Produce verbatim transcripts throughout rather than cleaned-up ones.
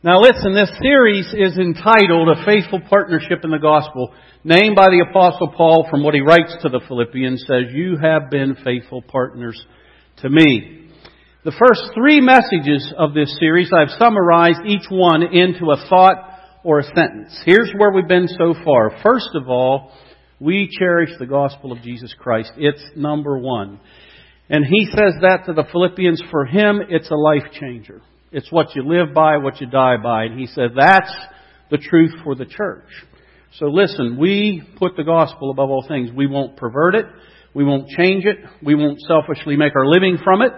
Now listen, this series is entitled A Faithful Partnership in the Gospel, named by the Apostle Paul from what he writes to the Philippians, says, "You have been faithful partners to me." The first three messages of this series, I've summarized each one into a thought or a sentence. Here's where we've been so far. First of all, we cherish the gospel of Jesus Christ. It's number one. And he says that to the Philippians. For him, it's a life changer. It's what you live by, what you die by. And he said that's the truth for the church. So listen, we put the gospel above all things. We won't pervert it. We won't change it. We won't selfishly make our living from it.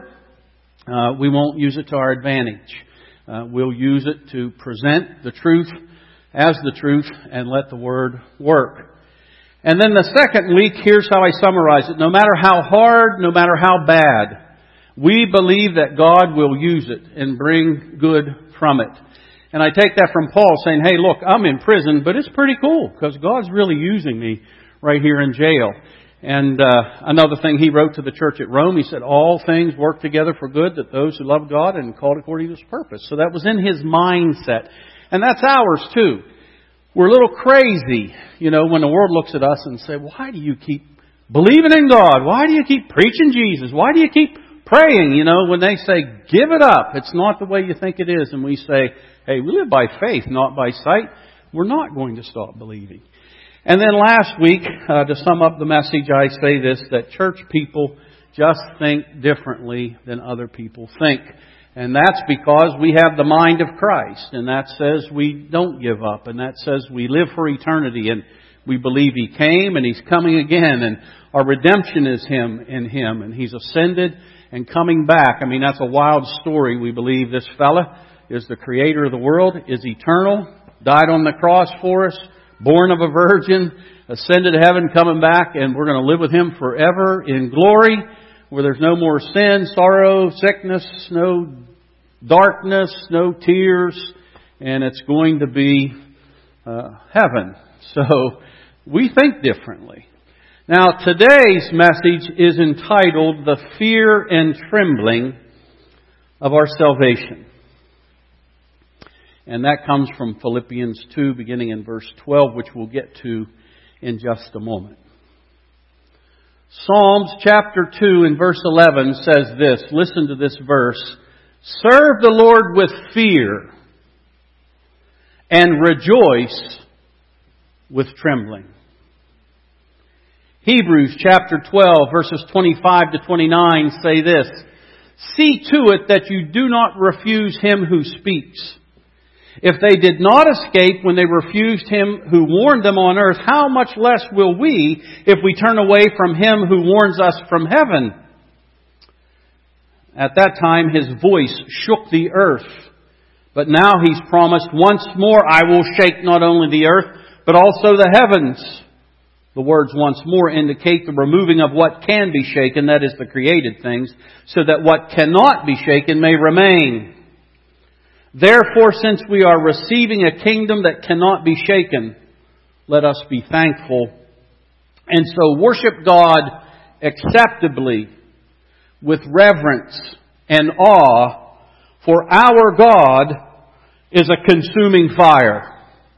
Uh, we won't use it to our advantage. Uh, we'll use it to present the truth as the truth and let the Word work. And then the second week, here's how I summarize it. No matter how hard, no matter how bad, we believe that God will use it and bring good from it. And I take that from Paul saying, hey, look, I'm in prison, but it's pretty cool because God's really using me right here in jail. And uh, another thing he wrote to the church at Rome, he said, all things work together for good that those who love God and called according to His purpose. So that was in his mindset. And that's ours too. We're a little crazy, you know, when the world looks at us and say, why do you keep believing in God? Why do you keep preaching Jesus? Why do you keep praying? You know, when they say, give it up, it's not the way you think it is. And we say, hey, we live by faith, not by sight. We're not going to stop believing. And then last week, uh, to sum up the message, I say this, that church people just think differently than other people think. And that's because we have the mind of Christ. And that says we don't give up. And that says we live for eternity. And we believe He came and He's coming again. And our redemption is Him in Him. And He's ascended and coming back. I mean, that's a wild story. We believe this fella is the creator of the world, is eternal, died on the cross for us, born of a virgin, ascended to heaven, coming back, and we're going to live with Him forever in glory, where there's no more sin, sorrow, sickness, no darkness, no tears, and it's going to be uh, heaven. So we think differently. Now, today's message is entitled The Fear and Trembling of Our Salvation. And that comes from Philippians two, beginning in verse twelve, which we'll get to in just a moment. Psalms chapter two and verse eleven says this. Listen to this verse. Serve the Lord with fear and rejoice with trembling. Hebrews chapter twelve verses twenty-five to twenty-nine say this. See to it that you do not refuse Him who speaks. If they did not escape when they refused Him who warned them on earth, how much less will we if we turn away from Him who warns us from heaven? At that time His voice shook the earth. But now He's promised once more, I will shake not only the earth, but also the heavens. The words once more indicate the removing of what can be shaken, that is the created things, so that what cannot be shaken may remain. Therefore, since we are receiving a kingdom that cannot be shaken, let us be thankful. And so worship God acceptably with reverence and awe, for our God is a consuming fire.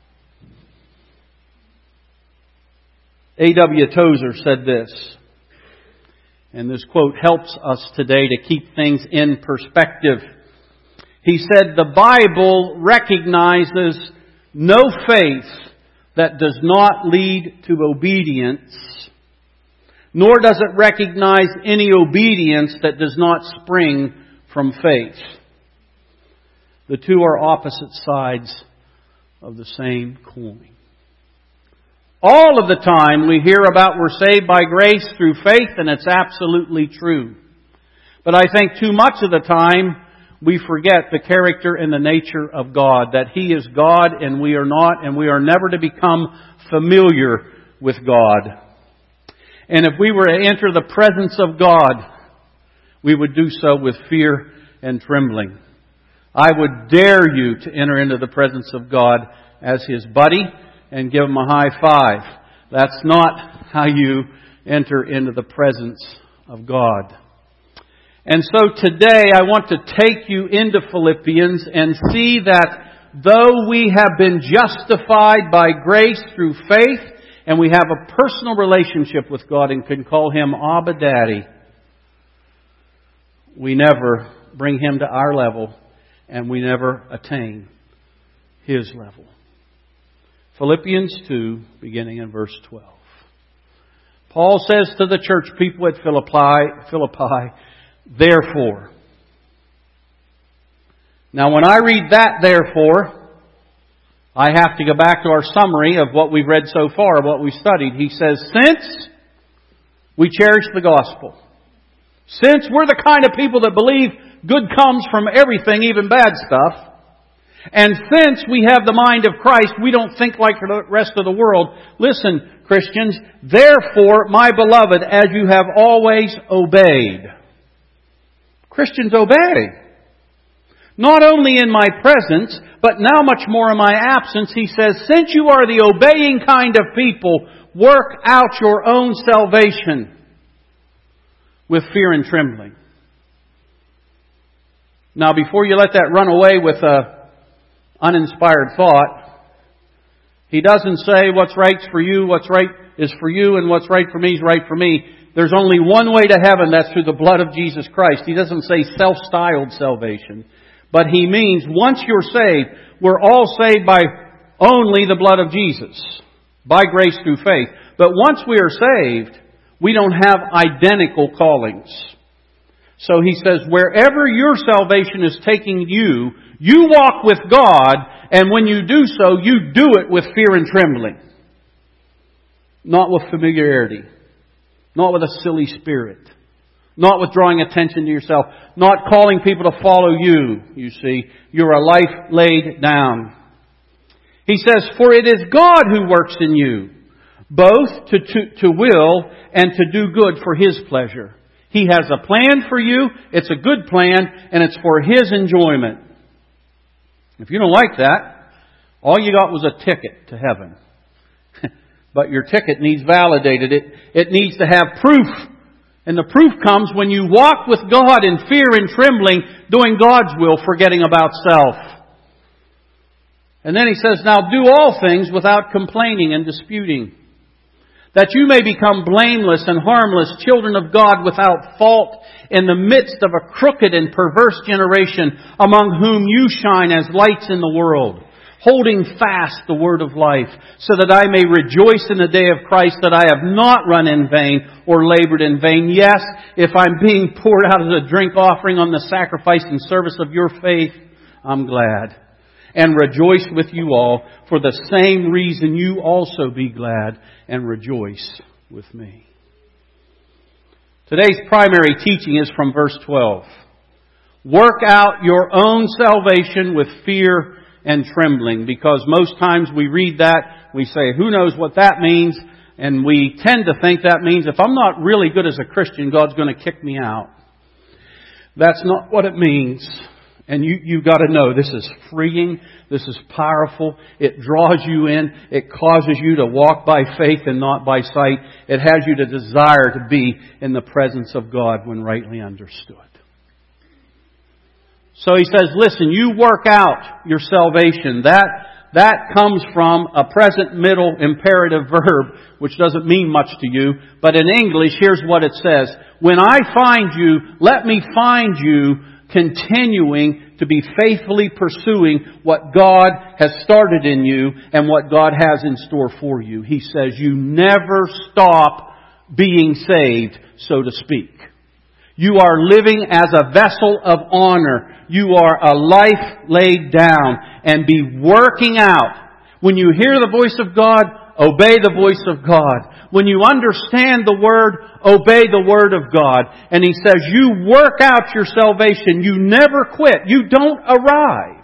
A W Tozer said this, and this quote helps us today to keep things in perspective. He said, the Bible recognizes no faith that does not lead to obedience, nor does it recognize any obedience that does not spring from faith. The two are opposite sides of the same coin. All of the time we hear about we're saved by grace through faith, and it's absolutely true. But I think too much of the time we forget the character and the nature of God, that He is God and we are not, and we are never to become familiar with God. And if we were to enter the presence of God, we would do so with fear and trembling. I would dare you to enter into the presence of God as His buddy and give Him a high five. That's not how you enter into the presence of God. And so today I want to take you into Philippians and see that though we have been justified by grace through faith, and we have a personal relationship with God and can call Him Abba Daddy, we never bring Him to our level, and we never attain His level. Philippians two, beginning in verse twelve. Paul says to the church people at Philippi, Philippi, therefore. Now when I read that therefore, I have to go back to our summary of what we've read so far, what we studied. He says, since we cherish the gospel, since we're the kind of people that believe good comes from everything, even bad stuff, and since we have the mind of Christ, we don't think like the rest of the world. Listen, Christians, therefore, my beloved, as you have always obeyed. Christians obey. Not only in my presence, but now much more in my absence. He says, since you are the obeying kind of people, work out your own salvation with fear and trembling. Now, before you let that run away with a uninspired thought, He doesn't say what's right for you, what's right is for you, and what's right for me is right for me. There's only one way to heaven, that's through the blood of Jesus Christ. He doesn't say self-styled salvation. But He means once you're saved, we're all saved by only the blood of Jesus, by grace through faith. But once we are saved, we don't have identical callings. So He says, wherever your salvation is taking you, you walk with God, and when you do so, you do it with fear and trembling. Not with familiarity. Not with a silly spirit. Not with drawing attention to yourself. Not calling people to follow you, you see. You're a life laid down. He says, for it is God who works in you, both to, to, to will and to do good for His pleasure. He has a plan for you. It's a good plan, and it's for His enjoyment. If you don't like that, all you got was a ticket to heaven. But your ticket needs validated. It, it needs to have proof. And the proof comes when you walk with God in fear and trembling, doing God's will, forgetting about self. And then He says, now do all things without complaining and disputing, that you may become blameless and harmless, children of God without fault, in the midst of a crooked and perverse generation, among whom you shine as lights in the world, holding fast the word of life, so that I may rejoice in the day of Christ, that I have not run in vain or labored in vain. Yes, if I'm being poured out as a drink offering on the sacrifice and service of your faith, I'm glad. And rejoice with you all, for the same reason you also be glad and rejoice with me. Today's primary teaching is from verse twelve. Work out your own salvation with fear and trembling, because most times we read that, we say, who knows what that means? And we tend to think that means if I'm not really good as a Christian, God's going to kick me out. That's not what it means. And you, you've got to know this is freeing. This is powerful. It draws you in. It causes you to walk by faith and not by sight. It has you to desire to be in the presence of God when rightly understood. So he says, listen, you work out your salvation. That, that comes from a present middle imperative verb, which doesn't mean much to you. But in English, here's what it says. When I find you, let me find you continuing to be faithfully pursuing what God has started in you and what God has in store for you. He says you never stop being saved, so to speak. You are living as a vessel of honor. You are a life laid down, and be working out. When you hear the voice of God, obey the voice of God. When you understand the Word, obey the Word of God. And he says, you work out your salvation. You never quit. You don't arrive.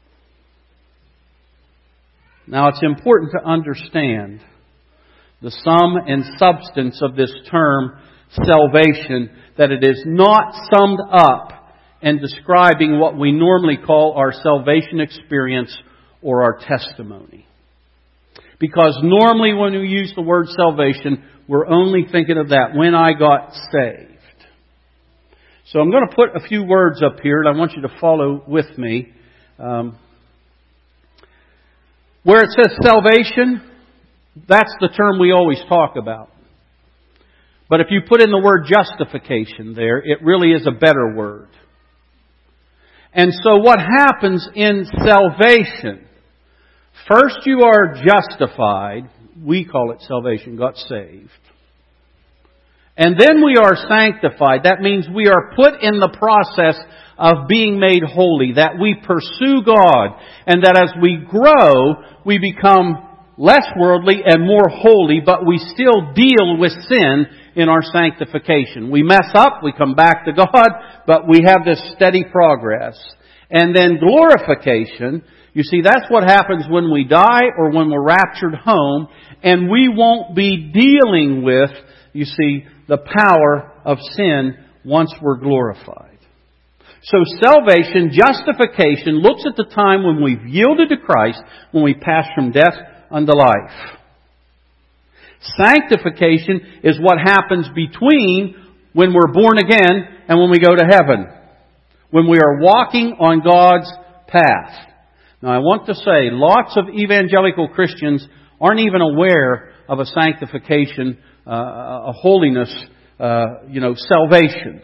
Now it's important to understand the sum and substance of this term, salvation, that it is not summed up in describing what we normally call our salvation experience or our testimony. Because normally when we use the word salvation, we're only thinking of that, when I got saved. So I'm going to put a few words up here, and I want you to follow with me. Um, Where it says salvation, that's the term we always talk about. But if you put in the word justification there, it really is a better word. And so what happens in salvation? First you are justified. We call it salvation. Got saved. And then we are sanctified. That means we are put in the process of being made holy. That we pursue God. And that as we grow, we become less worldly and more holy. But we still deal with sin in our sanctification. We mess up, we come back to God, but we have this steady progress. And then glorification, you see, that's what happens when we die or when we're raptured home, and we won't be dealing with, you see, the power of sin once we're glorified. So salvation, justification, looks at the time when we've yielded to Christ, when we pass from death unto life. Sanctification is what happens between when we're born again and when we go to heaven. When we are walking on God's path. Now I want to say, lots of evangelical Christians aren't even aware of a sanctification, uh, a holiness, uh, you know, salvation.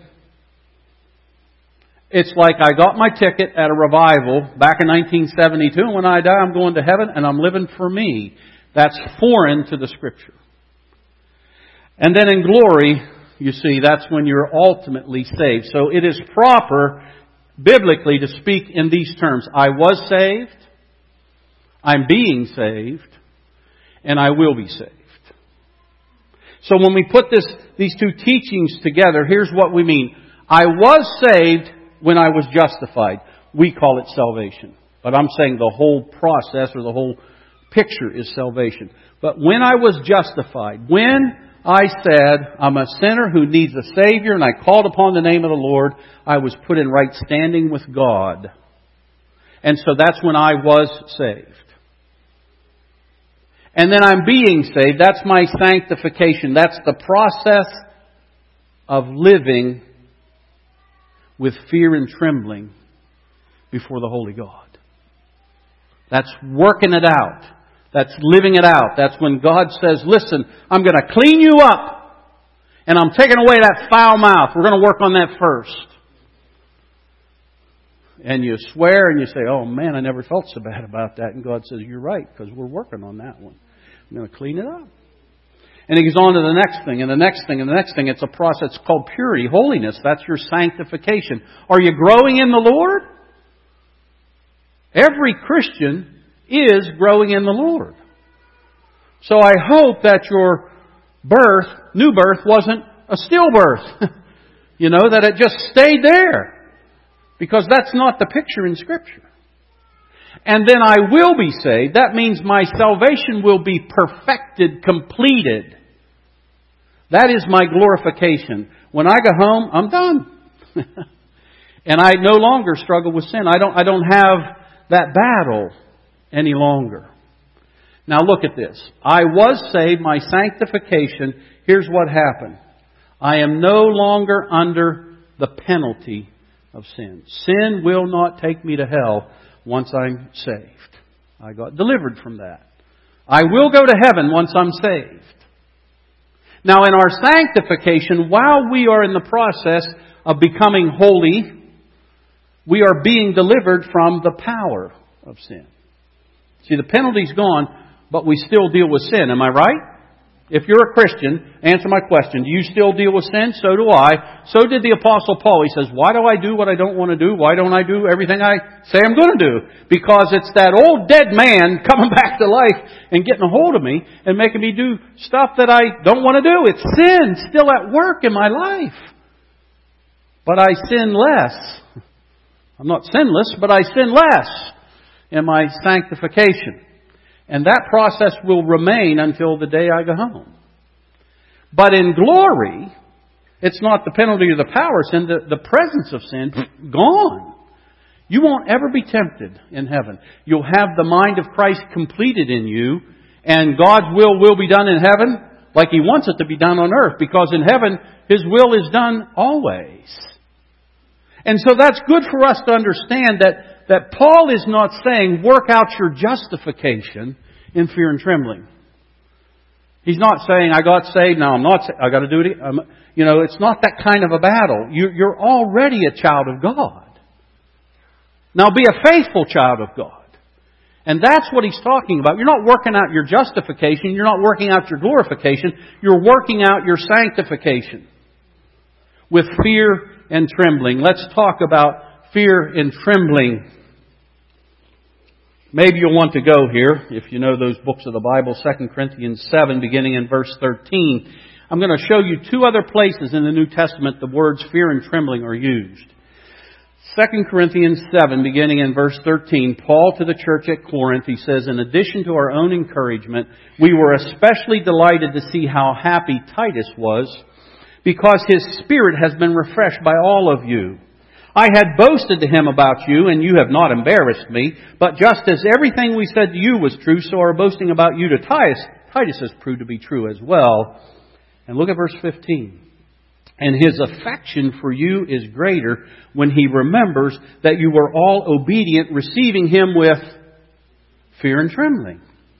It's like I got my ticket at a revival back in nineteen seventy-two, and when I die I'm going to heaven and I'm living for me. That's foreign to the Scripture. And then in glory, you see, that's when you're ultimately saved. So it is proper, biblically, to speak in these terms. I was saved, I'm being saved, and I will be saved. So when we put this, these two teachings together, here's what we mean. I was saved when I was justified. We call it salvation. But I'm saying the whole process or the whole picture is salvation. But when I was justified, when I said, I'm a sinner who needs a Savior, and I called upon the name of the Lord, I was put in right standing with God. And so that's when I was saved. And then I'm being saved. That's my sanctification. That's the process of living with fear and trembling before the Holy God. That's working it out. That's living it out. That's when God says, listen, I'm going to clean you up. And I'm taking away that foul mouth. We're going to work on that first. And you swear and you say, oh man, I never felt so bad about that. And God says, you're right, because we're working on that one. I'm going to clean it up. And He goes on to the next thing and the next thing and the next thing. It's a process. It's called purity, holiness. That's your sanctification. Are you growing in the Lord? Every Christian is growing in the Lord. So I hope that your birth, new birth, wasn't a stillbirth. You know, that it just stayed there. Because that's not the picture in Scripture. And then I will be saved. That means my salvation will be perfected, completed. That is my glorification. When I go home, I'm done. And I no longer struggle with sin. I don't, I don't have that battle any longer. Now look at this. I was saved, my sanctification. Here's what happened. I am no longer under the penalty of sin. Sin will not take me to hell once I'm saved. I got delivered from that. I will go to heaven once I'm saved. Now in our sanctification, while we are in the process of becoming holy, we are being delivered from the power of sin. See, the penalty's gone, but we still deal with sin. Am I right? If you're a Christian, answer my question. Do you still deal with sin? So do I. So did the Apostle Paul. He says, why do I do what I don't want to do? Why don't I do everything I say I'm going to do? Because it's that old dead man coming back to life and getting a hold of me and making me do stuff that I don't want to do. It's sin still at work in my life. But I sin less. I'm not sinless, but I sin less in my sanctification. And that process will remain until the day I go home. But in glory, it's not the penalty or the power of sin, the, the presence of sin, gone. You won't ever be tempted in heaven. You'll have the mind of Christ completed in you, and God's will will be done in heaven like He wants it to be done on earth, because in heaven, His will is done always. And so that's good for us to understand that that Paul is not saying work out your justification in fear and trembling. He's not saying, I got saved, now I'm not saved, I got to do it. I'm, you know, it's not that kind of a battle. You, you're already a child of God. Now be a faithful child of God. And that's what he's talking about. You're not working out your justification. You're not working out your glorification. You're working out your sanctification with fear and trembling. Let's talk about fear and trembling. Maybe you'll want to go here, if you know those books of the Bible, Second Corinthians seven, beginning in verse thirteen. I'm going to show you two other places in the New Testament the words fear and trembling are used. Second Corinthians seven, beginning in verse thirteen, Paul to the church at Corinth, he says, in addition to our own encouragement, we were especially delighted to see how happy Titus was, because his spirit has been refreshed by all of you. I had boasted to him about you, and you have not embarrassed me, but just as everything we said to you was true, so our boasting about you to Titus, Titus has proved to be true as well. And look at verse fifteen. And his affection for you is greater when he remembers that you were all obedient, receiving him with fear and trembling.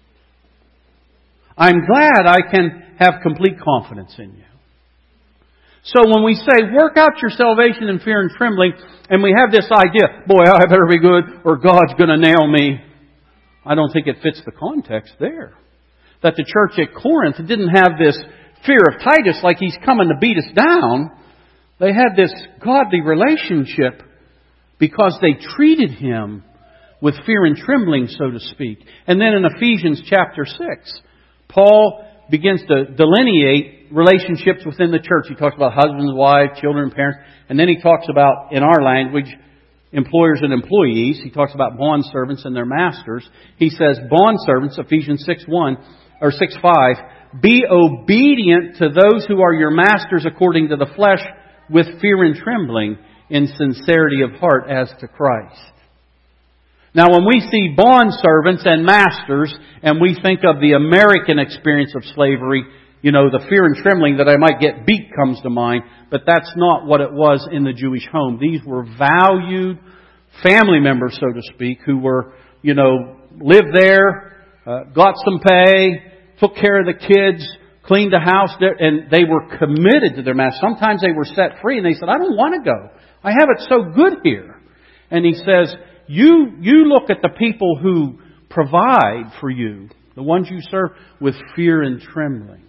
I'm glad I can have complete confidence in you. So when we say, work out your salvation in fear and trembling, and we have this idea, boy, I better be good, or God's going to nail me. I don't think it fits the context there. That the church at Corinth didn't have this fear of Titus like he's coming to beat us down. They had this godly relationship because they treated him with fear and trembling, so to speak. And then in Ephesians chapter six, Paul begins to delineate relationships within the church. He talks about husbands, wives, children, and parents. And then he talks about, in our language, employers and employees. He talks about bondservants and their masters. He says, bondservants, Ephesians six one, or six five, be obedient to those who are your masters according to the flesh with fear and trembling in sincerity of heart as to Christ. Now when we see bondservants and masters and we think of the American experience of slavery, you know, the fear and trembling that I might get beat comes to mind, but that's not what it was in the Jewish home. These were valued family members, so to speak, who were, you know, lived there, uh, got some pay, took care of the kids, cleaned the house, and they were committed to their master. Sometimes they were set free and they said, I don't want to go. I have it so good here. And he says, you, you look at the people who provide for you, the ones you serve, with fear and trembling.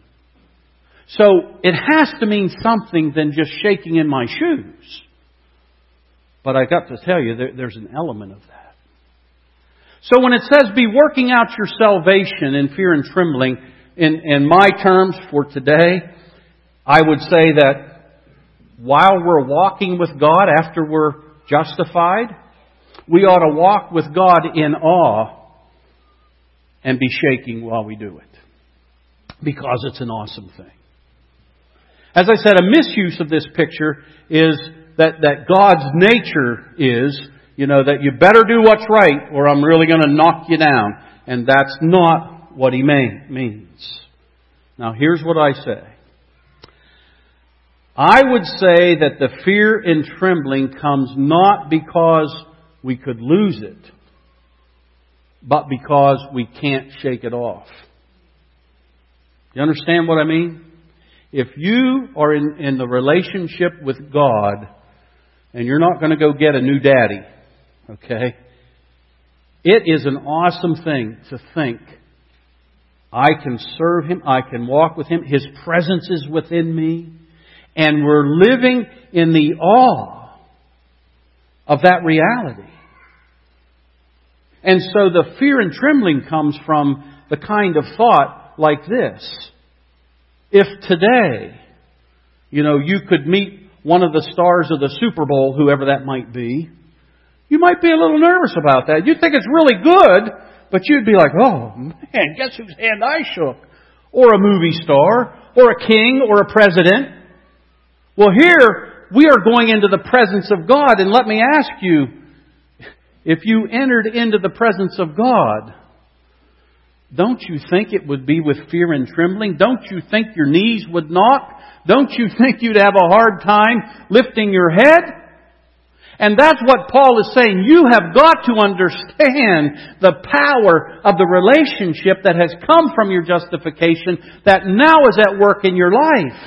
So it has to mean something than just shaking in my shoes. But I got to tell you, there, there's an element of that. So when it says be working out your salvation in fear and trembling, in, in my terms for today, I would say that while we're walking with God after we're justified, we ought to walk with God in awe and be shaking while we do it. Because it's an awesome thing. As I said, a misuse of this picture is that, that God's nature is, you know, that you better do what's right or I'm really going to knock you down. And that's not what He means. Now here's what I say. I would say that the fear and trembling comes not because we could lose it, but because we can't shake it off. You understand what I mean? If you are in, in the relationship with God and you're not going to go get a new daddy, okay, it is an awesome thing to think, I can serve Him, I can walk with Him, His presence is within me, and we're living in the awe of that reality. And so the fear and trembling comes from the kind of thought like this. If today, you know, you could meet one of the stars of the Super Bowl, whoever that might be, you might be a little nervous about that. You'd think it's really good, but you'd be like, oh man, guess whose hand I shook? Or a movie star, or a king, or a president. Well, here we are going into the presence of God, and let me ask you, if you entered into the presence of God, don't you think it would be with fear and trembling? Don't you think your knees would knock? Don't you think you'd have a hard time lifting your head? And that's what Paul is saying. You have got to understand the power of the relationship that has come from your justification that now is at work in your life.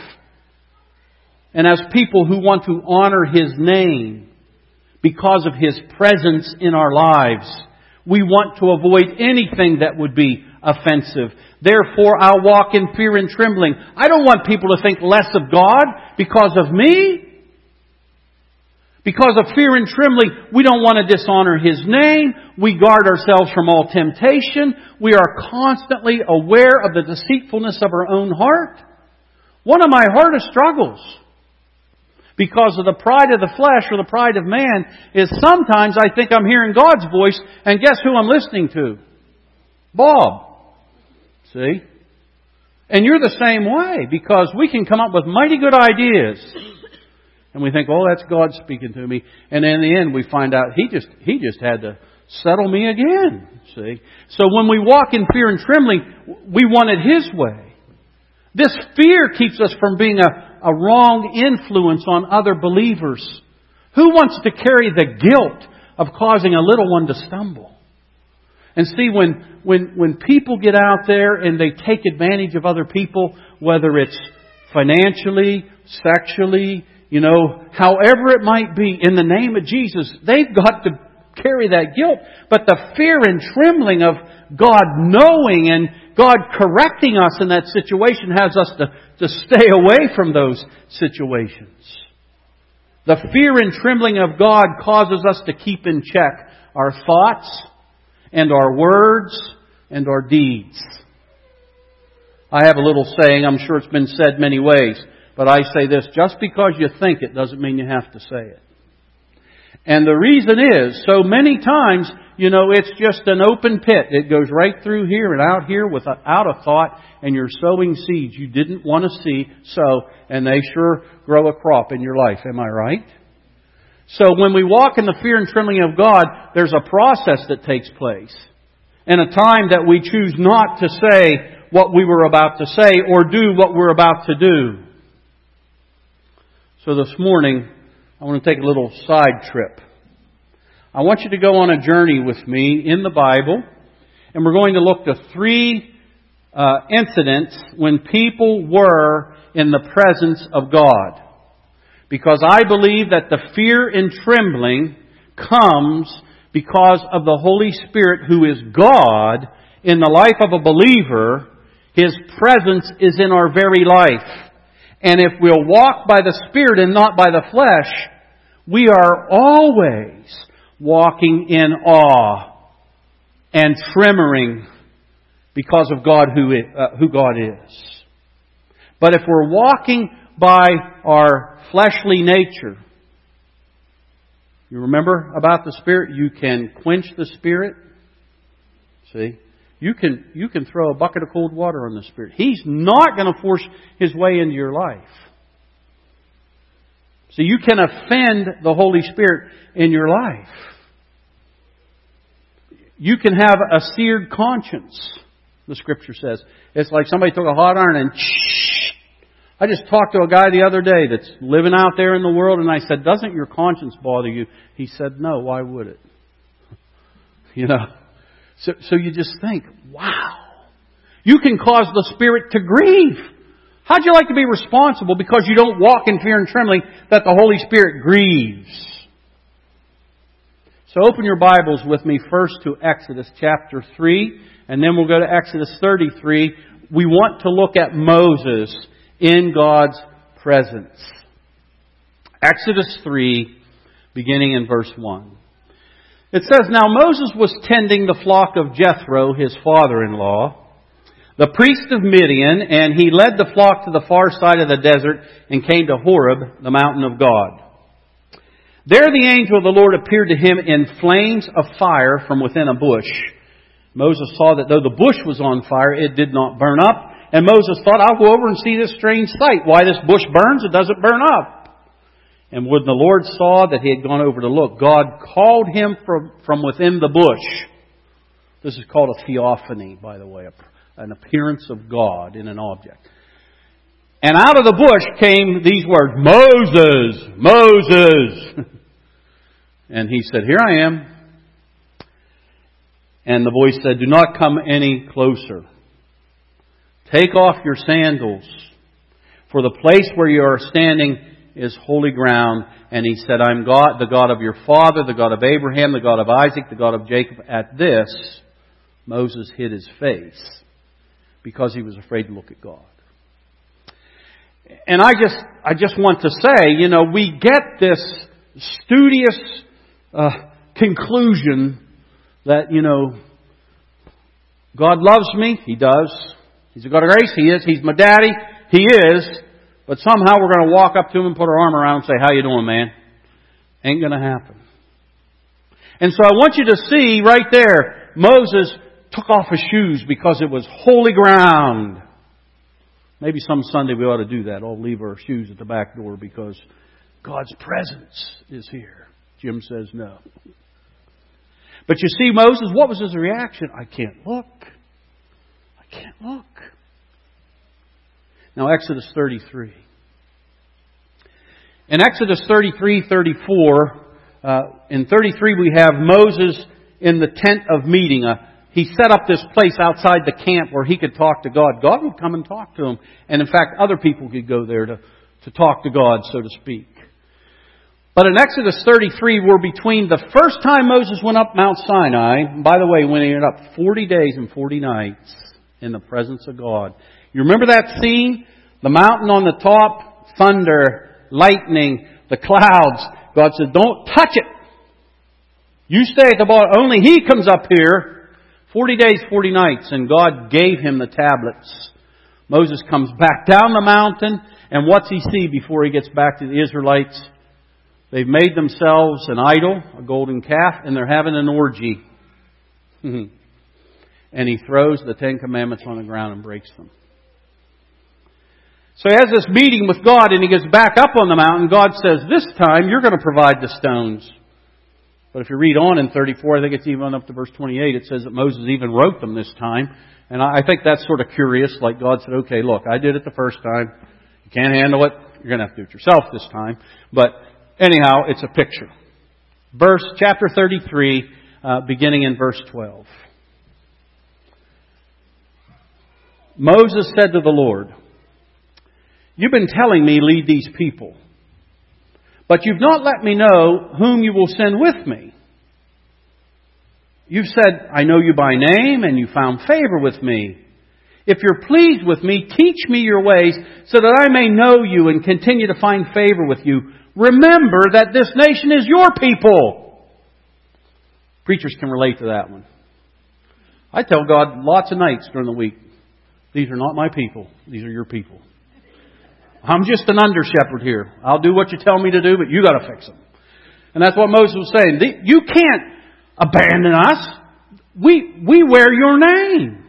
And as people who want to honor His name because of His presence in our lives, we want to avoid anything that would be offensive. Therefore, I'll walk in fear and trembling. I don't want people to think less of God because of me. Because of fear and trembling, we don't want to dishonor His name. We guard ourselves from all temptation. We are constantly aware of the deceitfulness of our own heart. One of my hardest struggles, because of the pride of the flesh or the pride of man, is sometimes I think I'm hearing God's voice, and guess who I'm listening to? Bob. See? And you're the same way, because we can come up with mighty good ideas. And we think, oh, that's God speaking to me. And in the end, we find out He just He just had to settle me again. See? So when we walk in fear and trembling, we want it His way. This fear keeps us from being a, a wrong influence on other believers. Who wants to carry the guilt of causing a little one to stumble? And see, when, when, when people get out there and they take advantage of other people, whether it's financially, sexually, you know, however it might be, in the name of Jesus, they've got to carry that guilt. But the fear and trembling of God knowing and God correcting us in that situation has us to, to stay away from those situations. The fear and trembling of God causes us to keep in check our thoughts and our words and our deeds. I have a little saying, I'm sure it's been said many ways, but I say this, just because you think it doesn't mean you have to say it. And the reason is, so many times, you know, it's just an open pit. It goes right through here and out here without a thought, and you're sowing seeds you didn't want to see sow, and they sure grow a crop in your life. Am I right? So when we walk in the fear and trembling of God, there's a process that takes place. And a time that we choose not to say what we were about to say or do what we're about to do. So this morning, I want to take a little side trip. I want you to go on a journey with me in the Bible, and we're going to look at three uh, incidents when people were in the presence of God. Because I believe that the fear and trembling comes because of the Holy Spirit, who is God in the life of a believer. His presence is in our very life. And if we'll walk by the Spirit and not by the flesh, we are always walking in awe and tremoring because of God, who it, uh, who God is. But if we're walking by our fleshly nature, you remember about the Spirit? You can quench the Spirit. See? You can, you can throw a bucket of cold water on the Spirit. He's not going to force His way into your life. So you can offend the Holy Spirit in your life. You can have a seared conscience, the Scripture says. It's like somebody took a hot iron and shh. I just talked to a guy the other day that's living out there in the world, and I said, doesn't your conscience bother you? He said, no, why would it? You know. So, so you just think, wow. You can cause the Spirit to grieve. How'd you like to be responsible because you don't walk in fear and trembling that the Holy Spirit grieves? So open your Bibles with me first to Exodus chapter three, and then we'll go to Exodus thirty-three. We want to look at Moses in God's presence. Exodus three, beginning in verse one. It says, Now Moses was tending the flock of Jethro, his father-in-law, the priest of Midian, and he led the flock to the far side of the desert and came to Horeb, the mountain of God. There the angel of the Lord appeared to him in flames of fire from within a bush. Moses saw that though the bush was on fire, it did not burn up. And Moses thought, I'll go over and see this strange sight. Why this bush burns, it doesn't burn up. And when the Lord saw that he had gone over to look, God called him from, from within the bush. This is called a theophany, by the way, an appearance of God in an object. And out of the bush came these words, Moses, Moses. And he said, "Here I am." And the voice said, "Do not come any closer. Take off your sandals, for the place where you are standing is holy ground." And he said, "I'm God, the God of your father, the God of Abraham, the God of Isaac, the God of Jacob." At this, Moses hid his face because he was afraid to look at God. And I just, I just want to say, you know, we get this studious uh, conclusion that, you know, God loves me. He does. He's a God of grace. He is. He's my daddy. He is. But somehow we're going to walk up to him and put our arm around him and say, "How you doing, man?" Ain't going to happen. And so I want you to see right there, Moses took off his shoes because it was holy ground. Maybe some Sunday we ought to do that. I'll leave our shoes at the back door because God's presence is here. Jim says no. But you see, Moses, what was his reaction? I can't look. I can't look. Now, Exodus thirty-three. In Exodus thirty-three, thirty-four, uh, in thirty-three we have Moses in the tent of meeting. Uh, he set up this place outside the camp where he could talk to God. God would come and talk to him. And in fact, other people could go there to, to talk to God, so to speak. But in Exodus thirty-three, we're between the first time Moses went up Mount Sinai. And by the way, when he went up forty days and forty nights in the presence of God. You remember that scene? The mountain on the top, thunder, lightning, the clouds. God said, "Don't touch it. You stay at the bottom. Only He comes up here." Forty days, forty nights. And God gave him the tablets. Moses comes back down the mountain. And what's he see before he gets back to the Israelites? They've made themselves an idol, a golden calf, and they're having an orgy. And he throws the Ten Commandments on the ground and breaks them. So he has this meeting with God and he gets back up on the mountain. God says, "This time you're going to provide the stones." But if you read on in thirty-four, I think it's even up to verse twenty-eight, it says that Moses even wrote them this time. And I think that's sort of curious. Like God said, "Okay, look, I did it the first time. You can't handle it. You're going to have to do it yourself this time." But anyhow, it's a picture. Verse, chapter thirty-three, uh, beginning in verse twelve. Moses said to the Lord, "You've been telling me lead these people, but you've not let me know whom you will send with me. You've said, 'I know you by name, and you found favor with me. If you're pleased with me, teach me your ways so that I may know you and continue to find favor with you. Remember that this nation is your people.'" Preachers can relate to that one. I tell God lots of nights during the week, "These are not my people. These are your people. I'm just an under shepherd here. I'll do what you tell me to do, but you got to fix them." And that's what Moses was saying. You can't abandon us. We, we wear your name.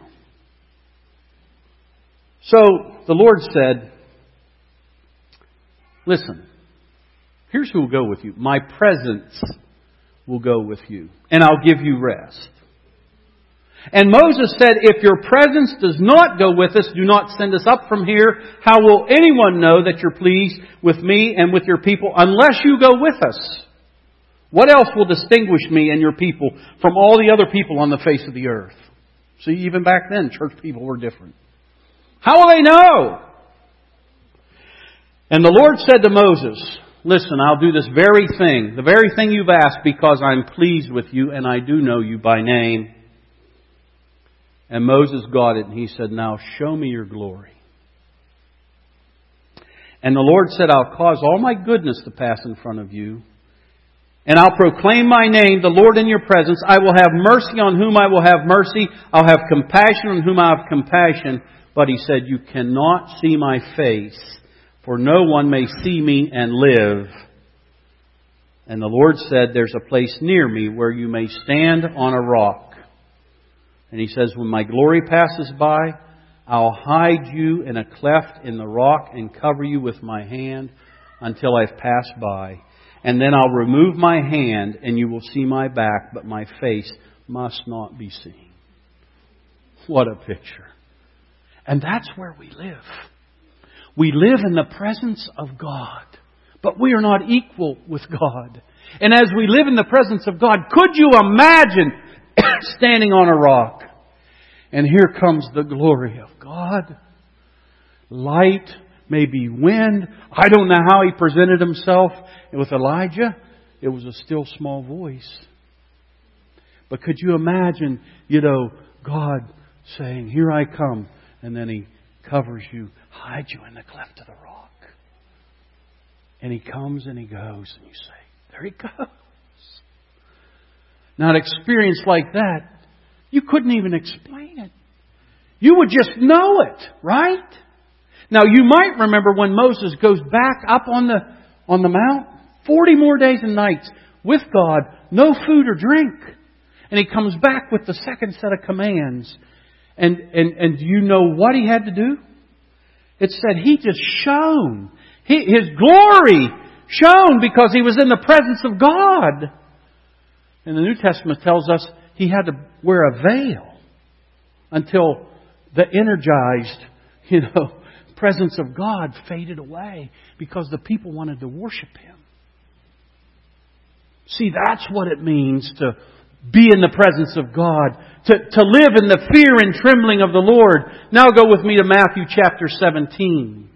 So the Lord said, "Listen, here's who will go with you. My presence will go with you, and I'll give you rest." And Moses said, "If your presence does not go with us, do not send us up from here. How will anyone know that you're pleased with me and with your people unless you go with us? What else will distinguish me and your people from all the other people on the face of the earth?" See, even back then, church people were different. How will they know? And the Lord said to Moses, "Listen, I'll do this very thing, the very thing you've asked, because I'm pleased with you and I do know you by name." And Moses got it and he said, "Now show me your glory." And the Lord said, "I'll cause all my goodness to pass in front of you. And I'll proclaim my name, the Lord, in your presence. I will have mercy on whom I will have mercy. I'll have compassion on whom I have compassion." But he said, "You cannot see my face, for no one may see me and live." And the Lord said, "There's a place near me where you may stand on a rock." And he says, "When my glory passes by, I'll hide you in a cleft in the rock and cover you with my hand until I've passed by. And then I'll remove my hand and you will see my back, but my face must not be seen." What a picture. And that's where we live. We live in the presence of God, but we are not equal with God. And as we live in the presence of God, could you imagine standing on a rock? And here comes the glory of God. Light, maybe wind. I don't know how He presented Himself with Elijah. It was a still small voice. But could you imagine, you know, God saying, here I come. And then He covers you, hides you in the cleft of the rock. And He comes and He goes. And you say, there He goes. Now, an experience like that, you couldn't even explain it. You would just know it, right? Now, you might remember when Moses goes back up on the on the mount, forty more days and nights with God, no food or drink. And he comes back with the second set of commands. And, and, and do you know what he had to do? It said he just shone. He, his glory shone because he was in the presence of God. And the New Testament tells us he had to wear a veil until the energized, you know, presence of God faded away because the people wanted to worship Him. See, that's what it means to be in the presence of God, to, to live in the fear and trembling of the Lord. Now go with me to Matthew chapter seventeen.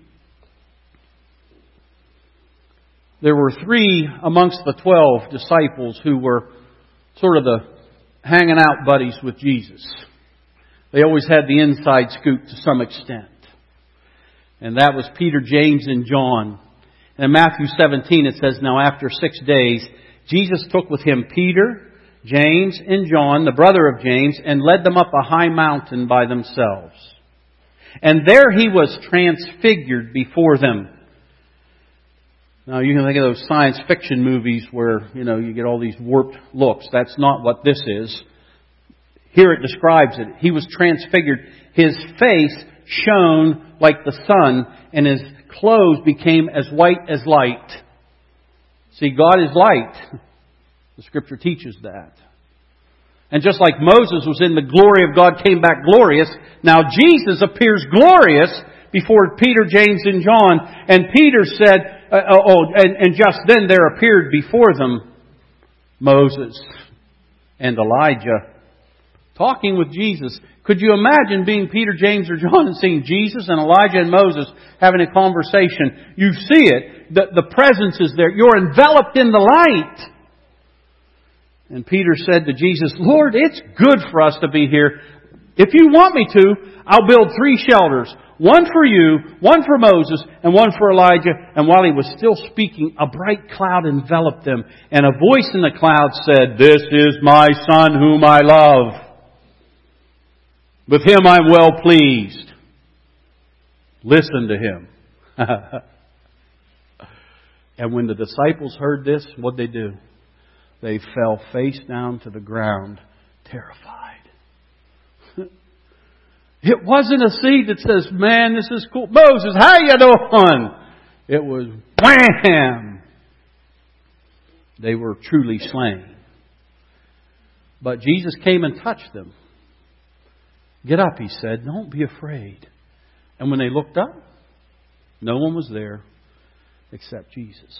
There were three amongst the twelve disciples who were sort of the hanging out buddies with Jesus. They always had the inside scoop to some extent. And that was Peter, James, and John. And in Matthew seventeen it says, now after six days, Jesus took with Him Peter, James, and John, the brother of James, and led them up a high mountain by themselves. And there He was transfigured before them. Now you can think of those science fiction movies where, you know, you get all these warped looks. That's not what this is. Here it describes it. He was transfigured. His face shone like the sun, and His clothes became as white as light. See, God is light. The Scripture teaches that. And just like Moses was in the glory of God, came back glorious, now Jesus appears glorious before Peter, James, and John. And Peter said, uh, oh, and, and just then there appeared before them Moses and Elijah talking with Jesus. Could you imagine being Peter, James, or John and seeing Jesus and Elijah and Moses having a conversation? You see it. The, the presence is there. You're enveloped in the light. And Peter said to Jesus, Lord, it's good for us to be here. If you want me to, I'll build three shelters. One for you, one for Moses, and one for Elijah. And while he was still speaking, a bright cloud enveloped them. And a voice in the cloud said, this is my Son whom I love. With Him I'm well pleased. Listen to Him. And when the disciples heard this, what'd they do? They fell face down to the ground, terrified. It wasn't a seed that says, man, this is cool. Moses, how you doing? It was wham! They were truly slain. But Jesus came and touched them. Get up, He said. Don't be afraid. And when they looked up, no one was there except Jesus.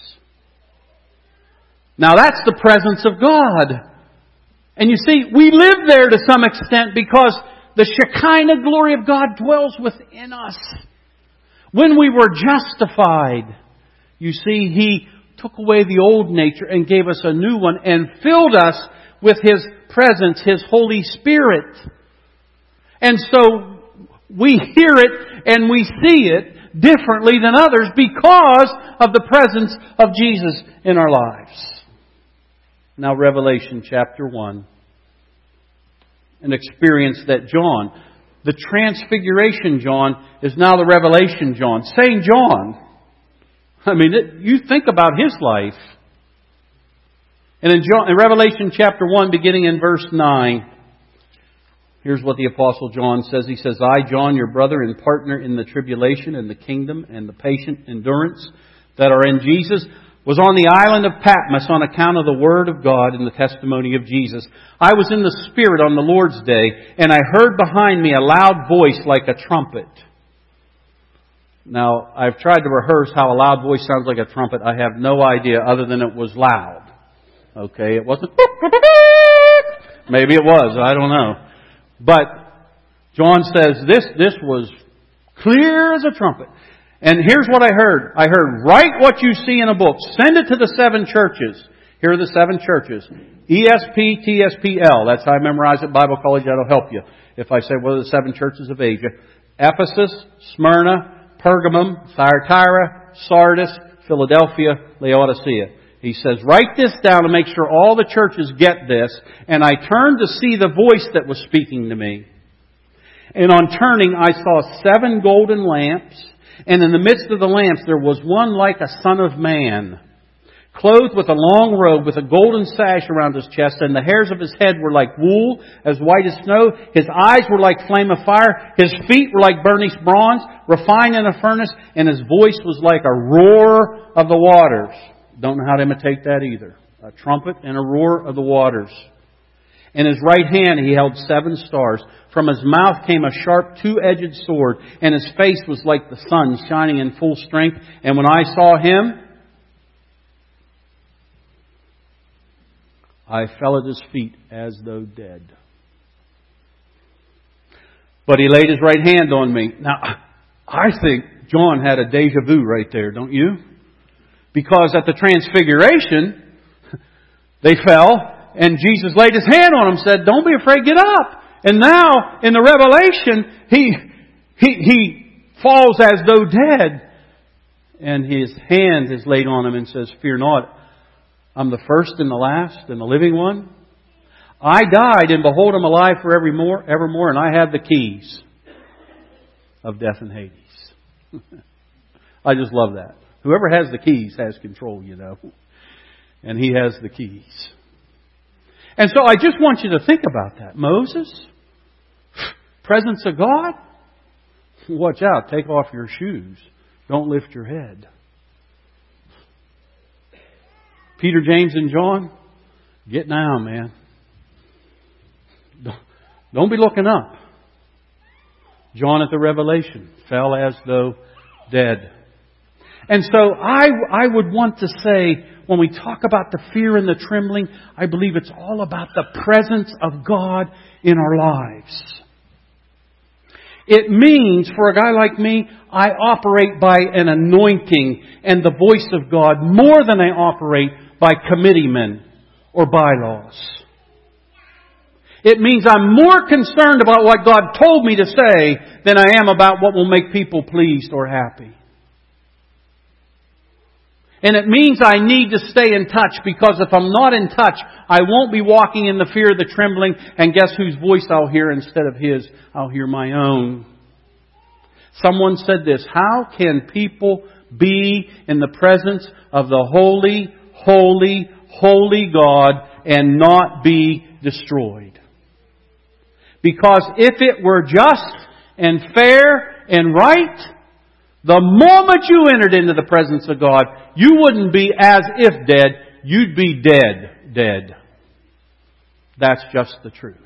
Now that's the presence of God. And you see, we live there to some extent because the Shekinah glory of God dwells within us. When we were justified, you see, He took away the old nature and gave us a new one and filled us with His presence, His Holy Spirit. And so we hear it and we see it differently than others because of the presence of Jesus in our lives. Now Revelation chapter one. An experience that John, the Transfiguration John, is now the Revelation John. Saint John. I mean, it, you think about his life. And in, John, in Revelation chapter one, beginning in verse nine, here's what the Apostle John says. He says, I, John, your brother and partner in the tribulation and the kingdom and the patient endurance that are in Jesus, was on the island of Patmos on account of the Word of God and the testimony of Jesus. I was in the Spirit on the Lord's day, and I heard behind me a loud voice like a trumpet. Now, I've tried to rehearse how a loud voice sounds like a trumpet. I have no idea other than it was loud. Okay, it wasn't. Maybe it was. I don't know. But John says this, this was clear as a trumpet. And here's what I heard. I heard, write what you see in a book. Send it to the seven churches. Here are the seven churches. E S P, T S P L. That's how I memorize it. Bible college, that'll help you. If I say, what are the seven churches of Asia? Ephesus, Smyrna, Pergamum, Thyatira, Sardis, Philadelphia, Laodicea. He says, write this down and make sure all the churches get this. And I turned to see the voice that was speaking to me. And on turning, I saw seven golden lamps. And in the midst of the lamps, there was one like a son of man, clothed with a long robe, with a golden sash around his chest, and the hairs of his head were like wool, as white as snow. His eyes were like flame of fire. His feet were like burnished bronze, refined in a furnace, and his voice was like a roar of the waters. Don't know how to imitate that either. A trumpet and a roar of the waters. In his right hand he held seven stars. From his mouth came a sharp two-edged sword, and his face was like the sun shining in full strength. And when I saw him, I fell at his feet as though dead. But he laid his right hand on me. Now, I think John had a deja vu right there, don't you? Because at the Transfiguration, they fell, and Jesus laid His hand on them and said, don't be afraid, get up. And now, in the Revelation, He, he, he falls as though dead. And His hand is laid on him and says, fear not. I'm the first and the last and the living one. I died, and behold, I'm alive for evermore, evermore, and I have the keys of death and Hades. I just love that. Whoever has the keys has control, you know. And He has the keys. And so I just want you to think about that. Moses, presence of God, watch out, take off your shoes. Don't lift your head. Peter, James, and John, get down, man. Don't be looking up. John at the Revelation fell as though dead. And so I, I would want to say, when we talk about the fear and the trembling, I believe it's all about the presence of God in our lives. It means, for a guy like me, I operate by an anointing and the voice of God more than I operate by committeemen or bylaws. It means I'm more concerned about what God told me to say than I am about what will make people pleased or happy. And it means I need to stay in touch, because if I'm not in touch, I won't be walking in the fear of the trembling, and guess whose voice I'll hear instead of His? I'll hear my own. Someone said this, how can people be in the presence of the holy, holy, holy God and not be destroyed? Because if it were just and fair and right, the moment you entered into the presence of God, you wouldn't be as if dead. You'd be dead, dead. That's just the truth.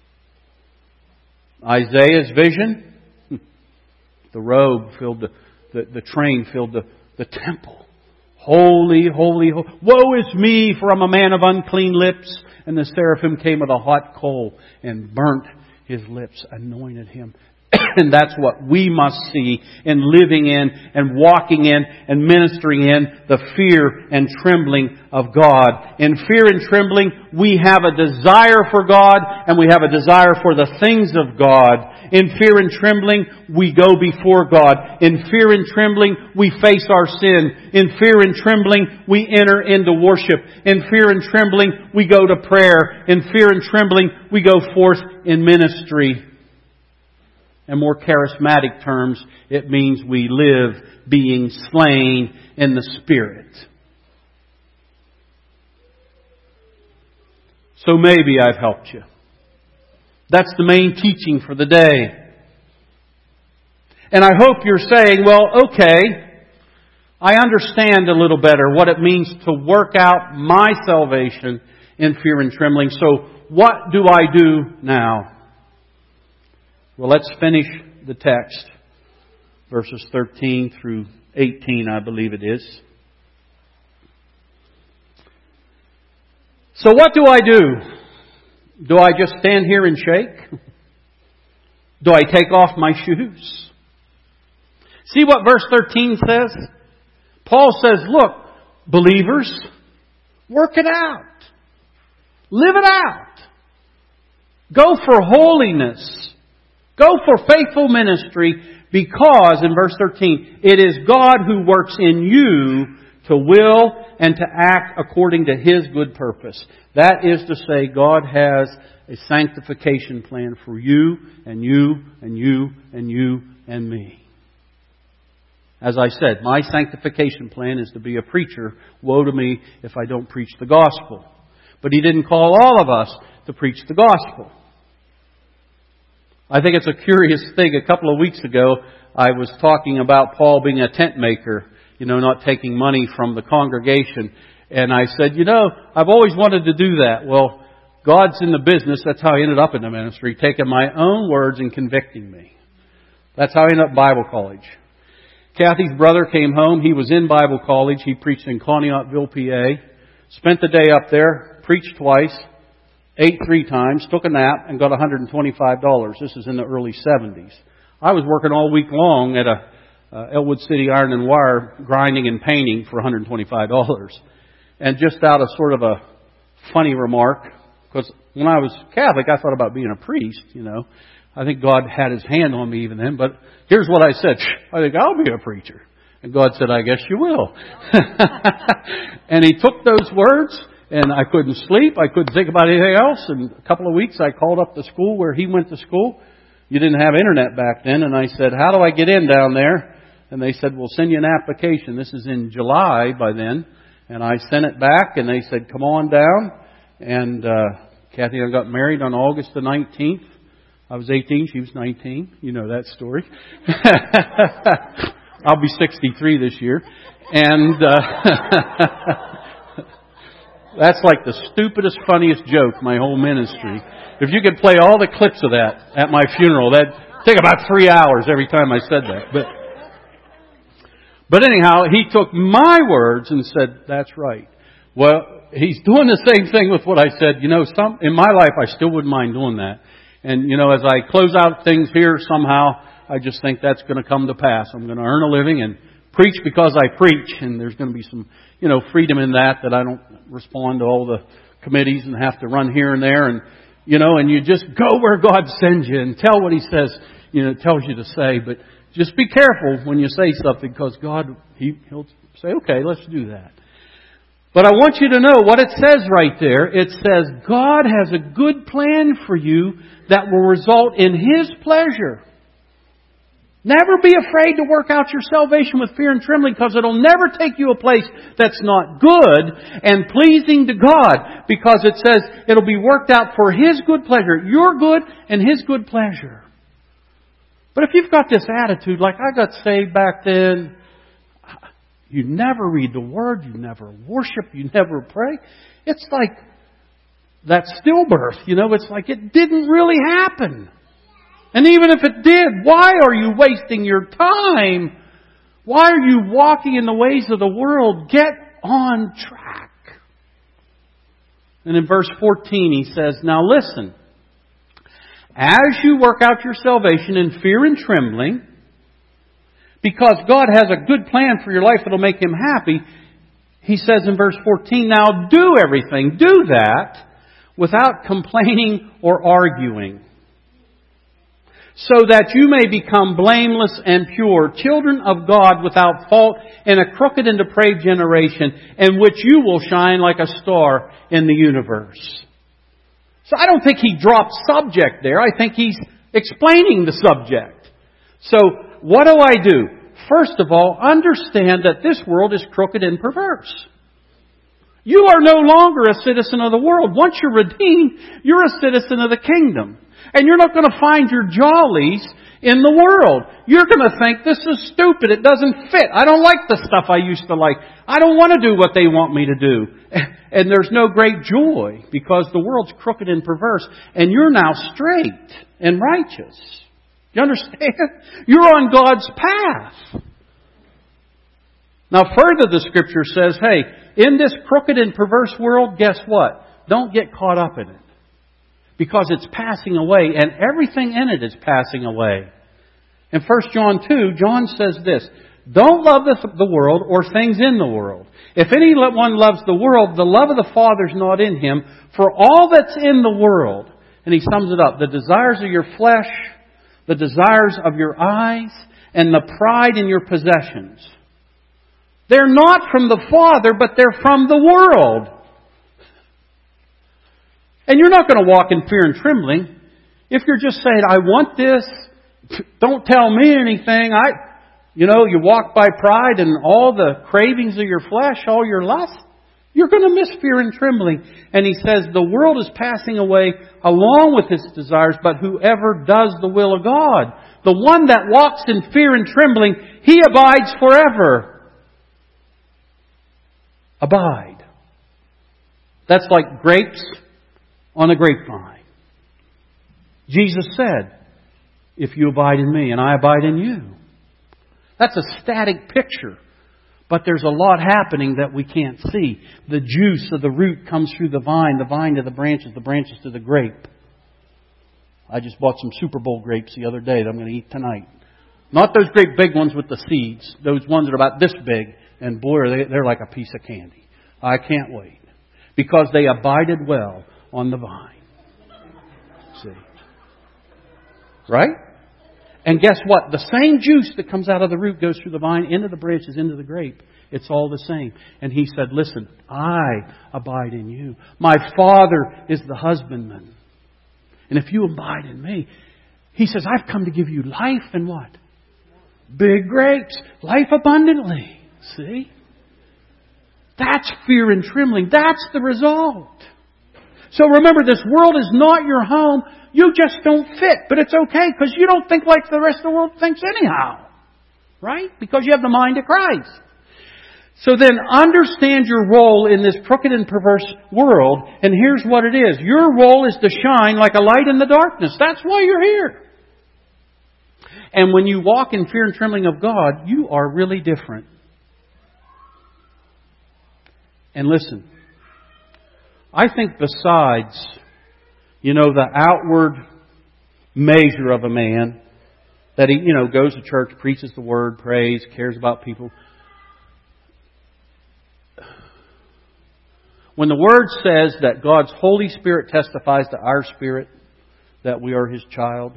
Isaiah's vision, the robe filled the, the, the train filled the, the temple. Holy, holy, holy. Woe is me, for I'm a man of unclean lips. And the seraphim came with a hot coal and burnt his lips, anointed him. And that's what we must see in living in and walking in and ministering in the fear and trembling of God. In fear and trembling, we have a desire for God and we have a desire for the things of God. In fear and trembling, we go before God. In fear and trembling, we face our sin. In fear and trembling, we enter into worship. In fear and trembling, we go to prayer. In fear and trembling, we go forth in ministry. In more charismatic terms, it means we live being slain in the Spirit. So maybe I've helped you. That's the main teaching for the day. And I hope you're saying, well, okay, I understand a little better what it means to work out my salvation in fear and trembling. So what do I do now? Well, let's finish the text. Verses thirteen through eighteen, I believe it is. So what do I do? Do I just stand here and shake? Do I take off my shoes? See what verse thirteen says? Paul says, look, believers, work it out. Live it out. Go for holiness. Go for faithful ministry because, in verse thirteen, it is God who works in you to will and to act according to His good purpose. That is to say, God has a sanctification plan for you and you and you and you and me. As I said, my sanctification plan is to be a preacher. Woe to me if I don't preach the gospel. But He didn't call all of us to preach the gospel. I think it's a curious thing. A couple of weeks ago, I was talking about Paul being a tent maker, you know, not taking money from the congregation. And I said, you know, I've always wanted to do that. Well, God's in the business. That's how I ended up in the ministry, taking my own words and convicting me. That's how I ended up Bible college. Kathy's brother came home. He was in Bible college. He preached in Conneautville, P A. Spent the day up there, preached twice, ate three times, took a nap, and got one hundred twenty-five dollars. This is in the early seventies. I was working all week long at a uh, Elwood City Iron and Wire, grinding and painting for one hundred twenty-five dollars. And just out of sort of a funny remark, because when I was Catholic, I thought about being a priest, you know. I think God had His hand on me even then. But here's what I said. I think I'll be a preacher. And God said, I guess you will. And He took those words, and I couldn't sleep. I couldn't think about anything else. And a couple of weeks, I called up the school where he went to school. You didn't have internet back then. And I said, how do I get in down there? And they said, we'll send you an application. This is in July by then. And I sent it back, and they said, come on down. And uh, Kathy and I got married on August the nineteenth. I was eighteen, she was nineteen. You know that story. I'll be sixty-three this year. And uh, that's like the stupidest, funniest joke my whole ministry. If you could play all the clips of that at my funeral, that'd take about three hours every time I said that. But but anyhow, he took my words and said, that's right. Well, he's doing the same thing with what I said. You know, some in my life, I still wouldn't mind doing that. And, you know, as I close out things here, somehow, I just think that's going to come to pass. I'm going to earn a living and preach because I preach. And there's going to be some, you know, freedom in that, that I don't respond to all the committees and have to run here and there. And, you know, and you just go where God sends you and tell what He says, you know, tells you to say. But just be careful when you say something, because God, he, He'll say, okay, let's do that. But I want you to know what it says right there. It says God has a good plan for you that will result in His pleasure. Never be afraid to work out your salvation with fear and trembling, because it'll never take you a place that's not good and pleasing to God, because it says it'll be worked out for His good pleasure. Your good and His good pleasure. But if you've got this attitude, like I got saved back then, you never read the Word, you never worship, you never pray. It's like that stillbirth, you know, it's like it didn't really happen. And even if it did, why are you wasting your time? Why are you walking in the ways of the world? Get on track. And in verse fourteen he says, now listen, as you work out your salvation in fear and trembling, because God has a good plan for your life that'll make Him happy, He says in verse fourteen, now do everything, do that, without complaining or arguing, so that you may become blameless and pure, children of God without fault in a crooked and depraved generation, in which you will shine like a star in the universe. So I don't think he dropped subject there. I think he's explaining the subject. So what do I do? First of all, understand that this world is crooked and perverse. You are no longer a citizen of the world. Once you're redeemed, you're a citizen of the kingdom. And you're not going to find your jollies in the world. You're going to think, this is stupid. It doesn't fit. I don't like the stuff I used to like. I don't want to do what they want me to do. And there's no great joy, because the world's crooked and perverse. And you're now straight and righteous. You understand? You're on God's path. Now further, the Scripture says, hey, in this crooked and perverse world, guess what? don't get caught up in it. Because it's passing away, and everything in it is passing away. In First John two, John says this, don't love the world or things in the world. If anyone loves the world, the love of the Father is not in him. For all that's in the world, and he sums it up, the desires of your flesh, the desires of your eyes, and the pride in your possessions. They're not from the Father, but they're from the world. And you're not going to walk in fear and trembling. If you're just saying, I want this, don't tell me anything. I, you know, you walk by pride and all the cravings of your flesh, all your lust, you're going to miss fear and trembling. And he says, the world is passing away along with its desires, but whoever does the will of God, the one that walks in fear and trembling, he abides forever. Abide. That's like grapes on a grapevine. Jesus said, if you abide in me and I abide in you. That's a static picture. But there's a lot happening that we can't see. The juice of the root comes through the vine, the vine to the branches, the branches to the grape. I just bought some Super Bowl grapes the other day that I'm going to eat tonight. Not those great big ones with the seeds. Those ones that are about this big. And boy, are they, they're like a piece of candy. I can't wait. Because they abided well on the vine. See? Right? And guess what? The same juice that comes out of the root goes through the vine, into the branches, into the grape. It's all the same. And he said, listen, I abide in you. My Father is the husbandman. And if you abide in me, he says, I've come to give you life and what? Big grapes. Life abundantly. See? That's fear and trembling. That's the result. So remember, this world is not your home. You just don't fit. But it's okay because you don't think like the rest of the world thinks anyhow. Right? Because you have the mind of Christ. So then understand your role in this crooked and perverse world. And here's what it is. Your role is to shine like a light in the darkness. That's why you're here. And when you walk in fear and trembling of God, you are really different. And listen, I think besides, you know, the outward measure of a man, that he, you know, goes to church, preaches the Word, prays, cares about people. When the Word says that God's Holy Spirit testifies to our spirit that we are His child,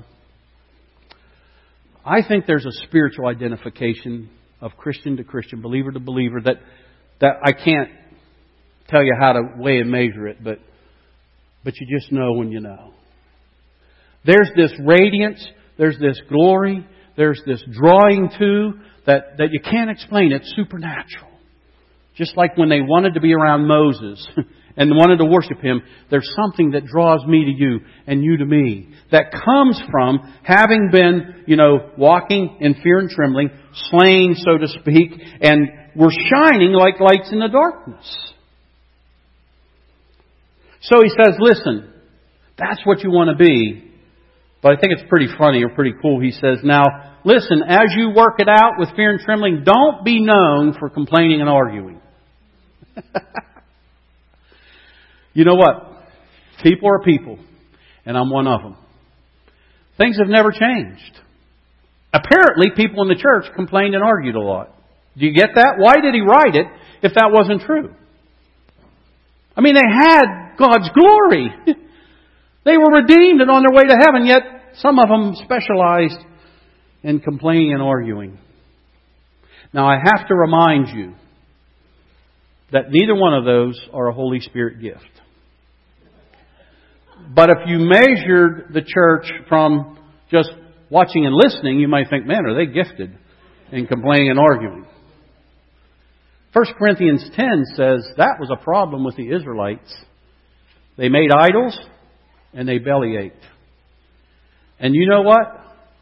I think there's a spiritual identification of Christian to Christian, believer to believer, that, that I can't tell you how to weigh and measure it, but but you just know when you know. There's this radiance, there's this glory, there's this drawing to that, that you can't explain. It's supernatural. Just like when they wanted to be around Moses and wanted to worship him, there's something that draws me to you and you to me. That comes from having been, you know, walking in fear and trembling, slain, so to speak, and we're shining like lights in the darkness. So he says, listen, that's what you want to be. But I think it's pretty funny or pretty cool. He says, now, listen, as you work it out with fear and trembling, don't be known for complaining and arguing. You know what? People are people. And I'm one of them. Things have never changed. Apparently, people in the church complained and argued a lot. Do you get that? Why did he write it if that wasn't true? I mean, they had God's glory. They were redeemed and on their way to heaven, yet some of them specialized in complaining and arguing. Now, I have to remind you that neither one of those are a Holy Spirit gift. But if you measured the church from just watching and listening, you might think, man, are they gifted in complaining and arguing? First Corinthians ten says that was a problem with the Israelites. They made idols and they bellyached. And you know what?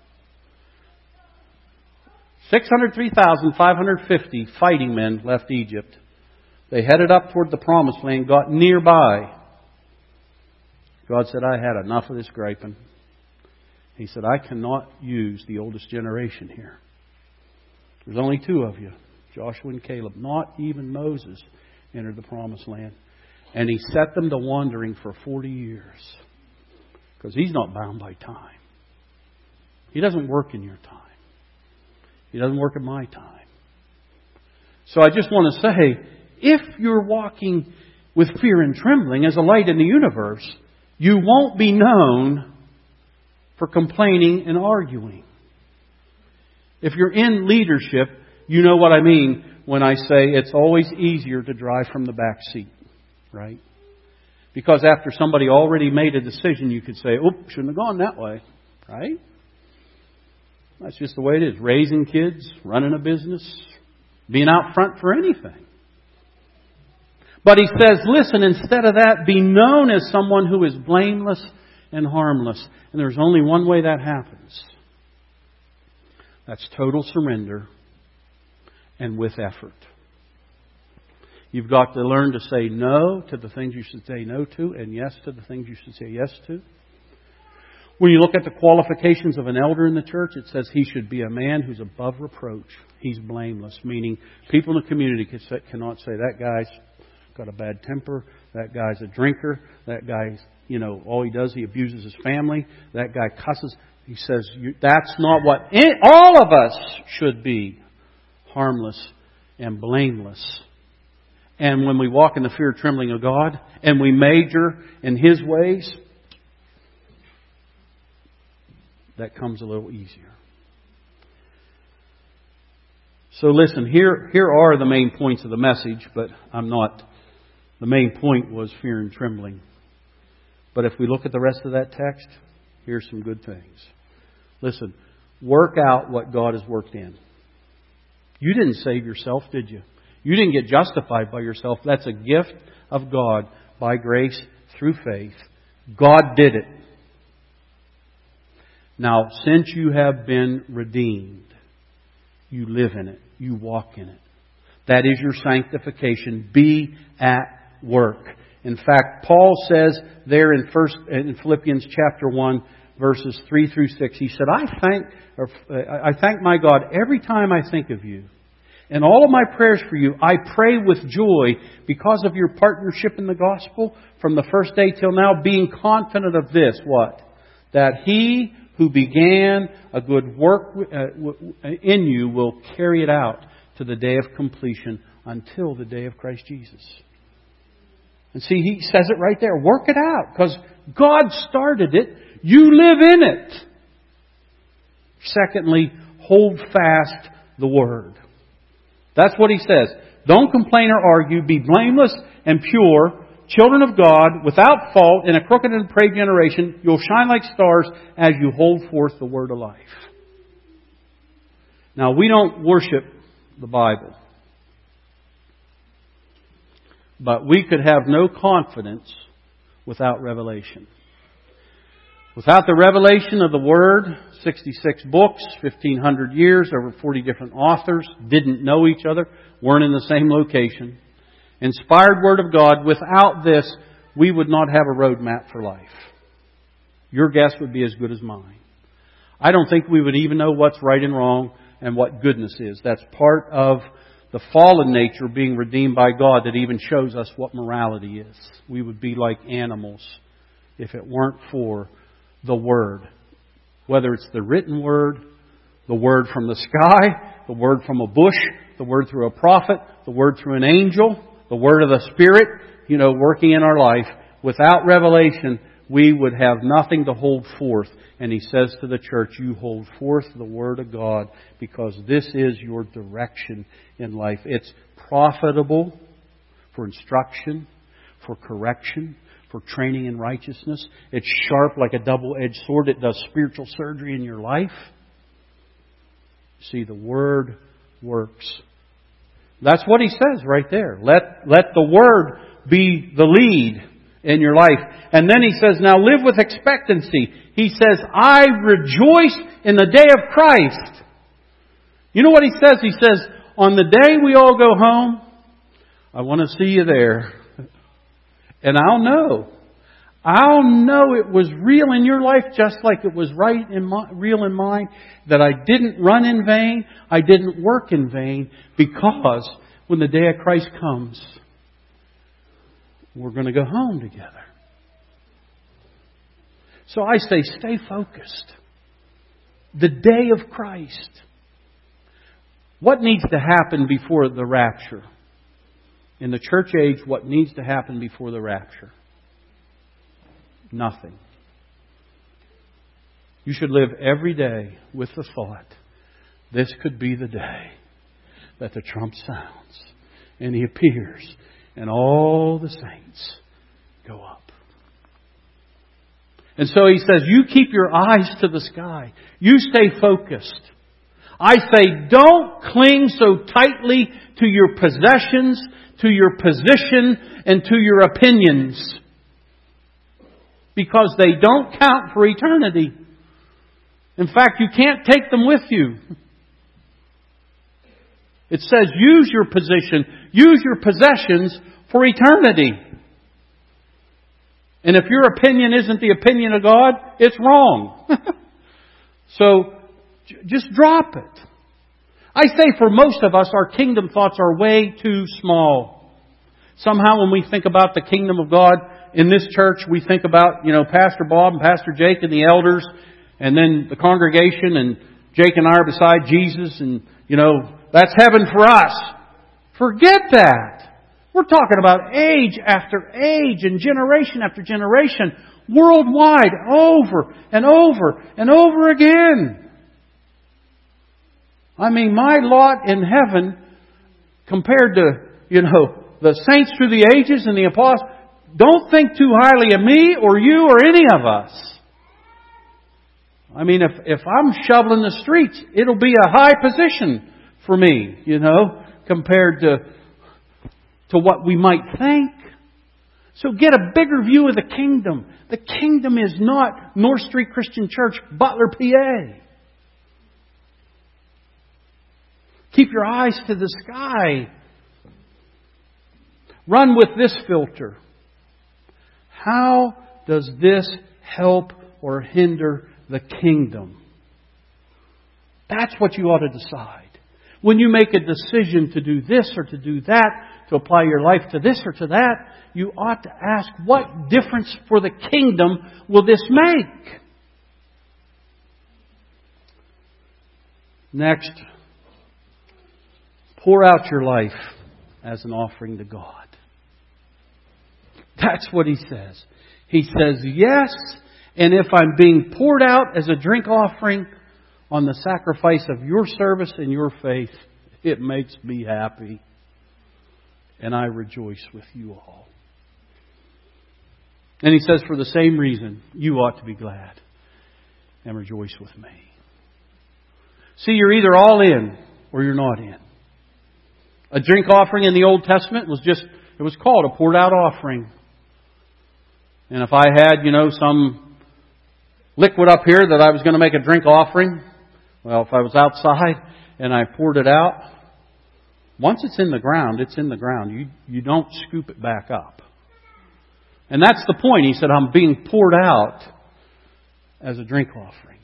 six hundred three thousand five hundred fifty fighting men left Egypt. They headed up toward the promised land, got nearby. God said, I had enough of this griping. He said, I cannot use the oldest generation here. There's only two of you, Joshua and Caleb. Not even Moses entered the promised land. And He set them to wandering for forty years. Because He's not bound by time. He doesn't work in your time. He doesn't work in my time. So I just want to say, if you're walking with fear and trembling as a light in the universe, you won't be known for complaining and arguing. If you're in leadership, you know what I mean when I say it's always easier to drive from the back seat, right? Because after somebody already made a decision, you could say, "Oop, shouldn't have gone that way," right? That's just the way it is. Raising kids, running a business, being out front for anything. But He says, listen, instead of that, be known as someone who is blameless and harmless. And there's only one way that happens. That's total surrender and with effort. You've got to learn to say no to the things you should say no to and yes to the things you should say yes to. When you look at the qualifications of an elder in the church, it says he should be a man who's above reproach. He's blameless, meaning people in the community cannot say, that guy's got a bad temper, that guy's a drinker, that guy's, you know, all he does, he abuses his family, that guy cusses. He says, that's not what any, all of us should be. Harmless and blameless. And when we walk in the fear and trembling of God, and we major in His ways, that comes a little easier. So listen, here, here are the main points of the message, but I'm not. The main point was fear and trembling. But if we look at the rest of that text, here's some good things. Listen, work out what God has worked in. You didn't save yourself, did you? You didn't get justified by yourself. That's a gift of God by grace through faith. God did it. Now, since you have been redeemed, you live in it. You walk in it. That is your sanctification. Be at work. In fact, Paul says there in first in Philippians chapter one, verses three through six, he said, I thank or, I thank my God every time I think of you. In all of my prayers for you, I pray with joy because of your partnership in the gospel from the first day till now, being confident of this, what? That He who began a good work in you will carry it out to the day of completion until the day of Christ Jesus. And see, he says it right there. Work it out because God started it. You live in it. Secondly, hold fast the Word. That's what he says. Don't complain or argue. Be blameless and pure, children of God, without fault, in a crooked and depraved generation. You'll shine like stars as you hold forth the Word of life. Now, we don't worship the Bible. But we could have no confidence without revelation. Without the revelation of the Word, sixty-six books, fifteen hundred years, over forty different authors, didn't know each other, weren't in the same location. Inspired Word of God, without this, we would not have a roadmap for life. Your guess would be as good as mine. I don't think we would even know what's right and wrong and what goodness is. That's part of the fallen nature being redeemed by God that even shows us what morality is. We would be like animals if it weren't for the Word. Whether it's the written Word, the Word from the sky, the Word from a bush, the Word through a prophet, the Word through an angel, the Word of the Spirit, you know, working in our life. Without revelation, we would have nothing to hold forth. And he says to the church, you hold forth the Word of God because this is your direction in life. It's profitable for instruction, for correction, for training in righteousness. It's sharp like a double-edged sword. It does spiritual surgery in your life. See, the Word works. That's what he says right there. Let, let the Word be the lead in your life. And then he says, now live with expectancy. He says, I rejoice in the day of Christ. You know what he says? He says, on the day we all go home, I want to see you there. And I'll know. I'll know it was real in your life just like it was right in my, real in mine. That I didn't run in vain. I didn't work in vain. Because when the day of Christ comes, we're going to go home together. So I say, stay focused. The day of Christ. What needs to happen before the rapture? In the church age, what needs to happen before the rapture? Nothing. You should live every day with the thought, this could be the day that the trump sounds and He appears and all the saints go up. And so He says, you keep your eyes to the sky. You stay focused. I say, don't cling so tightly to your possessions, to your position, and to your opinions. Because they don't count for eternity. In fact, you can't take them with you. It says, use your position, use your possessions for eternity. And if your opinion isn't the opinion of God, it's wrong. So, j- just drop it. I say for most of us, our kingdom thoughts are way too small. Somehow when we think about the kingdom of God in this church, we think about, you know, Pastor Bob and Pastor Jake and the elders, and then the congregation, and Jake and I are beside Jesus, and, you know, that's heaven for us. Forget that. We're talking about age after age and generation after generation, worldwide, over and over and over again. I mean, my lot in heaven compared to, you know, the saints through the ages and the apostles, don't think too highly of me or you or any of us. I mean, if, if I'm shoveling the streets, it'll be a high position for me, you know, compared to to what we might think. So get a bigger view of the kingdom. The kingdom is not North Street Christian Church, Butler, P A. Keep your eyes to the sky. Run with this filter. How does this help or hinder the kingdom? That's what you ought to decide. When you make a decision to do this or to do that, to apply your life to this or to that, you ought to ask, what difference for the kingdom will this make? Next, pour out your life as an offering to God. That's what He says. He says, yes, and if I'm being poured out as a drink offering on the sacrifice of your service and your faith, it makes me happy. And I rejoice with you all. And He says, for the same reason, you ought to be glad and rejoice with me. See, you're either all in or you're not in. A drink offering in the Old Testament was just, it was called a poured out offering. And if I had, you know, some liquid up here that I was going to make a drink offering, well, if I was outside and I poured it out, once it's in the ground, it's in the ground. You you don't scoop it back up. And that's the point. He said, I'm being poured out as a drink offering.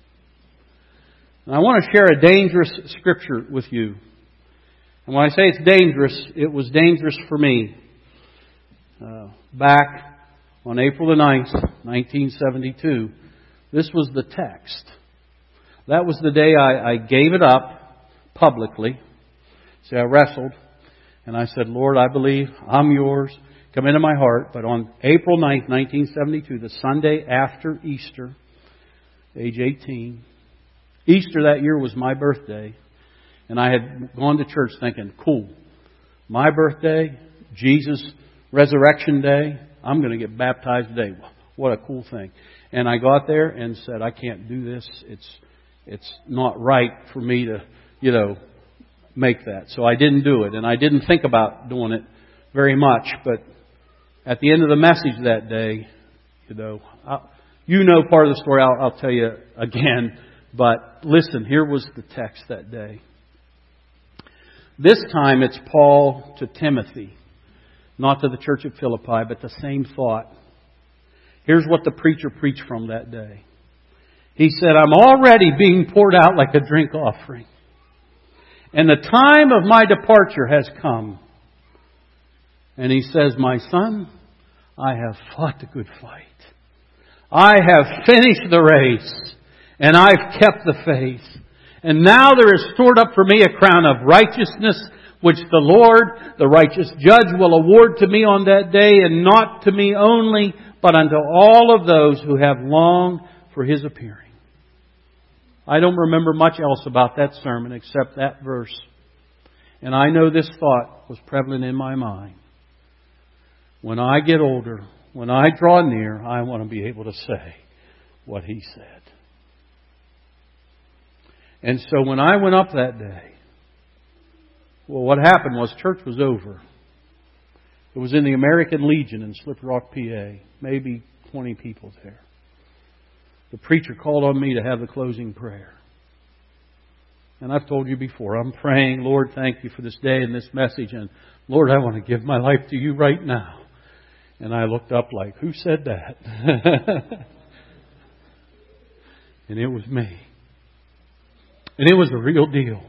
And I want to share a dangerous scripture with you. And when I say it's dangerous, it was dangerous for me. Uh, back on April the ninth, nineteen seventy-two, this was the text. That was the day I, I gave it up publicly. See, I wrestled, and I said, Lord, I believe I'm yours. Come into my heart. But on April ninth, nineteen seventy-two, the Sunday after Easter, age eighteen, Easter that year was my birthday. And I had gone to church thinking, cool, my birthday, Jesus' resurrection day, I'm going to get baptized today. What a cool thing. And I got there and said, I can't do this. It's it's not right for me to, you know, make that. So I didn't do it. And I didn't think about doing it very much. But at the end of the message that day, you know, I'll, you know part of the story. I'll, I'll tell you again. But listen, here was the text that day. This time it's Paul to Timothy. Not to the church at Philippi, but the same thought. Here's what the preacher preached from that day. He said, I'm already being poured out like a drink offering. And the time of my departure has come. And he says, my son, I have fought the good fight. I have finished the race. And I've kept the faith. And now there is stored up for me a crown of righteousness, which the Lord, the righteous judge, will award to me on that day, and not to me only, but unto all of those who have longed for His appearing. I don't remember much else about that sermon except that verse. And I know this thought was prevalent in my mind. When I get older, when I draw near, I want to be able to say what He said. And so when I went up that day, well, what happened was church was over. It was in the American Legion in Slip Rock, P A. Maybe twenty people there. The preacher called on me to have the closing prayer. And I've told you before, I'm praying, Lord, thank you for this day and this message. And Lord, I want to give my life to you right now. And I looked up like, who said that? And it was me. And it was the real deal.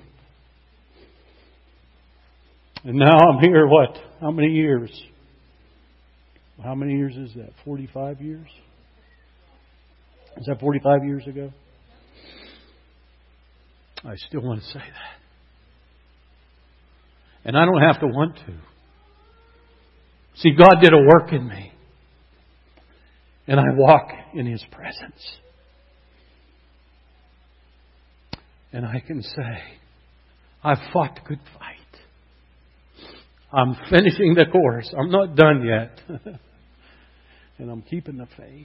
And now I'm here, what? How many years? How many years is that? forty-five years? Is that forty-five years ago? I still want to say that. And I don't have to want to. See, God did a work in me. And I walk in His presence. And I can say, I've fought the good fight. I'm finishing the course. I'm not done yet. And I'm keeping the faith.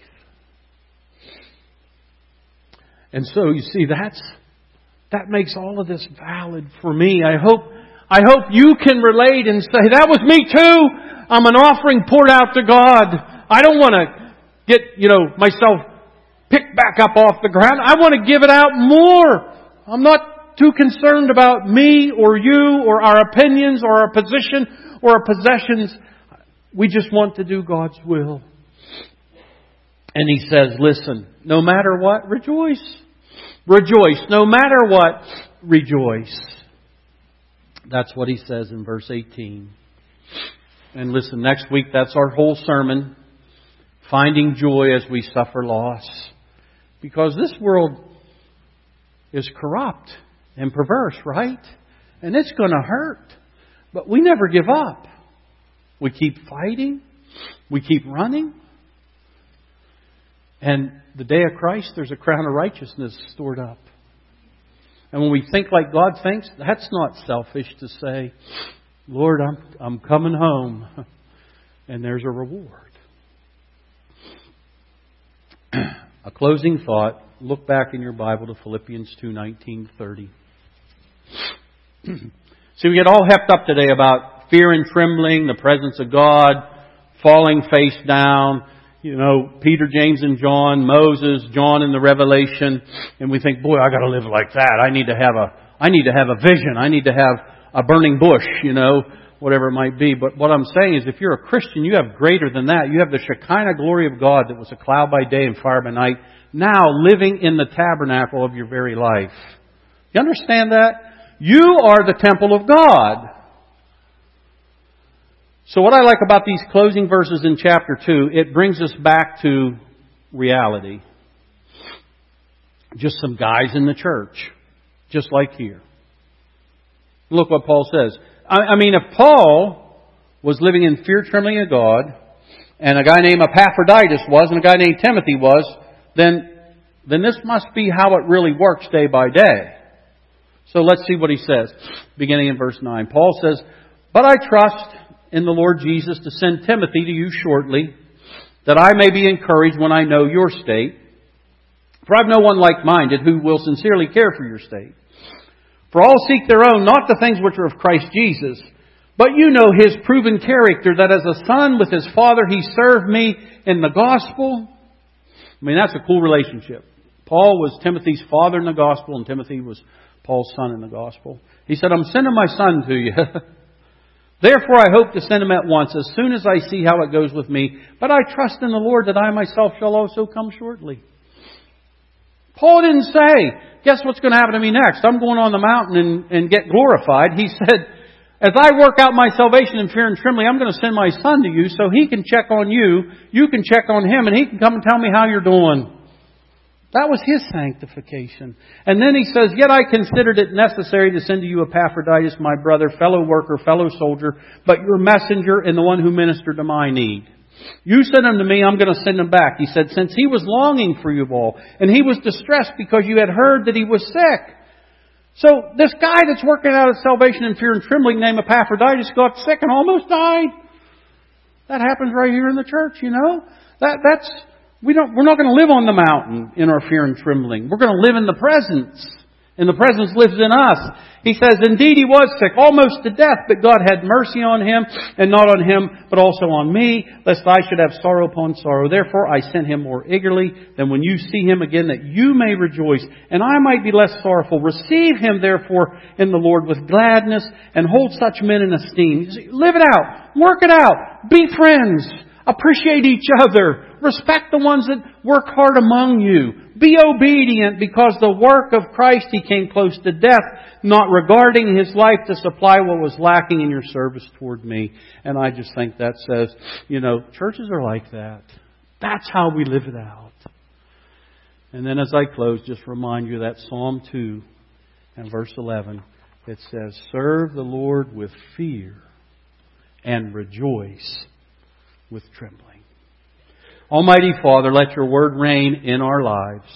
And so, you see, that's that makes all of this valid for me. I hope I hope you can relate and say, that was me too. I'm an offering poured out to God. I don't want to get, you know, myself picked back up off the ground. I want to give it out more. I'm not too concerned about me or you or our opinions or our position or our possessions. We just want to do God's will. And He says, listen, no matter what, rejoice. Rejoice. No matter what, rejoice. That's what He says in verse eighteen. And listen, next week, that's our whole sermon. Finding joy as we suffer loss. Because this world is corrupt and perverse, right? And it's going to hurt. But we never give up. We keep fighting. We keep running. And the day of Christ, there's a crown of righteousness stored up. And when we think like God thinks, that's not selfish to say, Lord, I'm I'm coming home. And there's a reward. A closing thought. Look back in your Bible to Philippians two nineteen thirty. See, we get all hepped up today about fear and trembling, the presence of God, falling face down. You know, Peter, James, and John, Moses, John in the Revelation, and we think, boy, I got to live like that. I need to have a, I need to have a vision. I need to have a burning bush, you know, whatever it might be. But what I'm saying is, if you're a Christian, you have greater than that. You have the Shekinah glory of God that was a cloud by day and fire by night, now living in the tabernacle of your very life. You understand that? You are the temple of God. So what I like about these closing verses in chapter two, it brings us back to reality. Just some guys in the church, just like here. Look what Paul says. I, I mean, if Paul was living in fear, trembling of God, and a guy named Epaphroditus was, and a guy named Timothy was, then, then this must be how it really works day by day. So let's see what he says, beginning in verse nine. Paul says, "But I trust in the Lord Jesus to send Timothy to you shortly, that I may be encouraged when I know your state. For I have no one like-minded who will sincerely care for your state. For all seek their own, not the things which are of Christ Jesus. But you know His proven character, that as a son with his father He served me in the gospel." I mean, that's a cool relationship. Paul was Timothy's father in the gospel, and Timothy was Paul's son in the gospel. He said, "I'm sending my son to you. Therefore, I hope to send him at once, as soon as I see how it goes with me. But I trust in the Lord that I myself shall also come shortly." Paul didn't say, guess what's going to happen to me next? I'm going on the mountain and, and get glorified. He said, As I work out my salvation in fear and trembling, I'm going to send my Son to you so He can check on you, you can check on Him, and He can come and tell me how you're doing. That was His sanctification. And then He says, yet I considered it necessary to send to you Epaphroditus, my brother, fellow worker, fellow soldier, but your messenger and the one who ministered to my need. You send him to me, I'm going to send him back. He said, since he was longing for you all, and he was distressed because you had heard that he was sick. So this guy that's working out his salvation in fear and trembling named Epaphroditus got sick and almost died. That happens right here in the church, you know. That that's we don't we're not going to live on the mountain in our fear and trembling. We're going to live in the presence. And the presence lives in us. He says, indeed he was sick, almost to death, but God had mercy on him, and not on him, but also on me, lest I should have sorrow upon sorrow. Therefore I sent him more eagerly, than when you see him again, that you may rejoice, and I might be less sorrowful. Receive him, therefore, in the Lord with gladness, and hold such men in esteem. Live it out. Work it out. Be friends. Appreciate each other. Respect the ones that work hard among you. Be obedient, because the work of Christ, He came close to death, not regarding His life to supply what was lacking in your service toward me. And I just think that says, you know, churches are like that. That's how we live it out. And then as I close, just remind you that Psalm two and verse eleven, it says, serve the Lord with fear and rejoice with trembling. Almighty Father, let Your Word reign in our lives.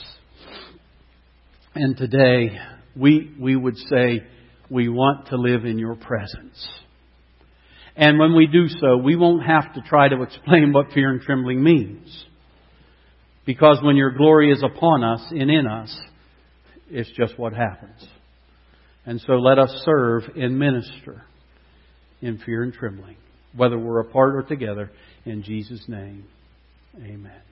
And today, we we would say, we want to live in Your presence. And when we do so, we won't have to try to explain what fear and trembling means. Because when Your glory is upon us and in us, it's just what happens. And so let us serve and minister in fear and trembling, whether we're apart or together, in Jesus' name. Amen.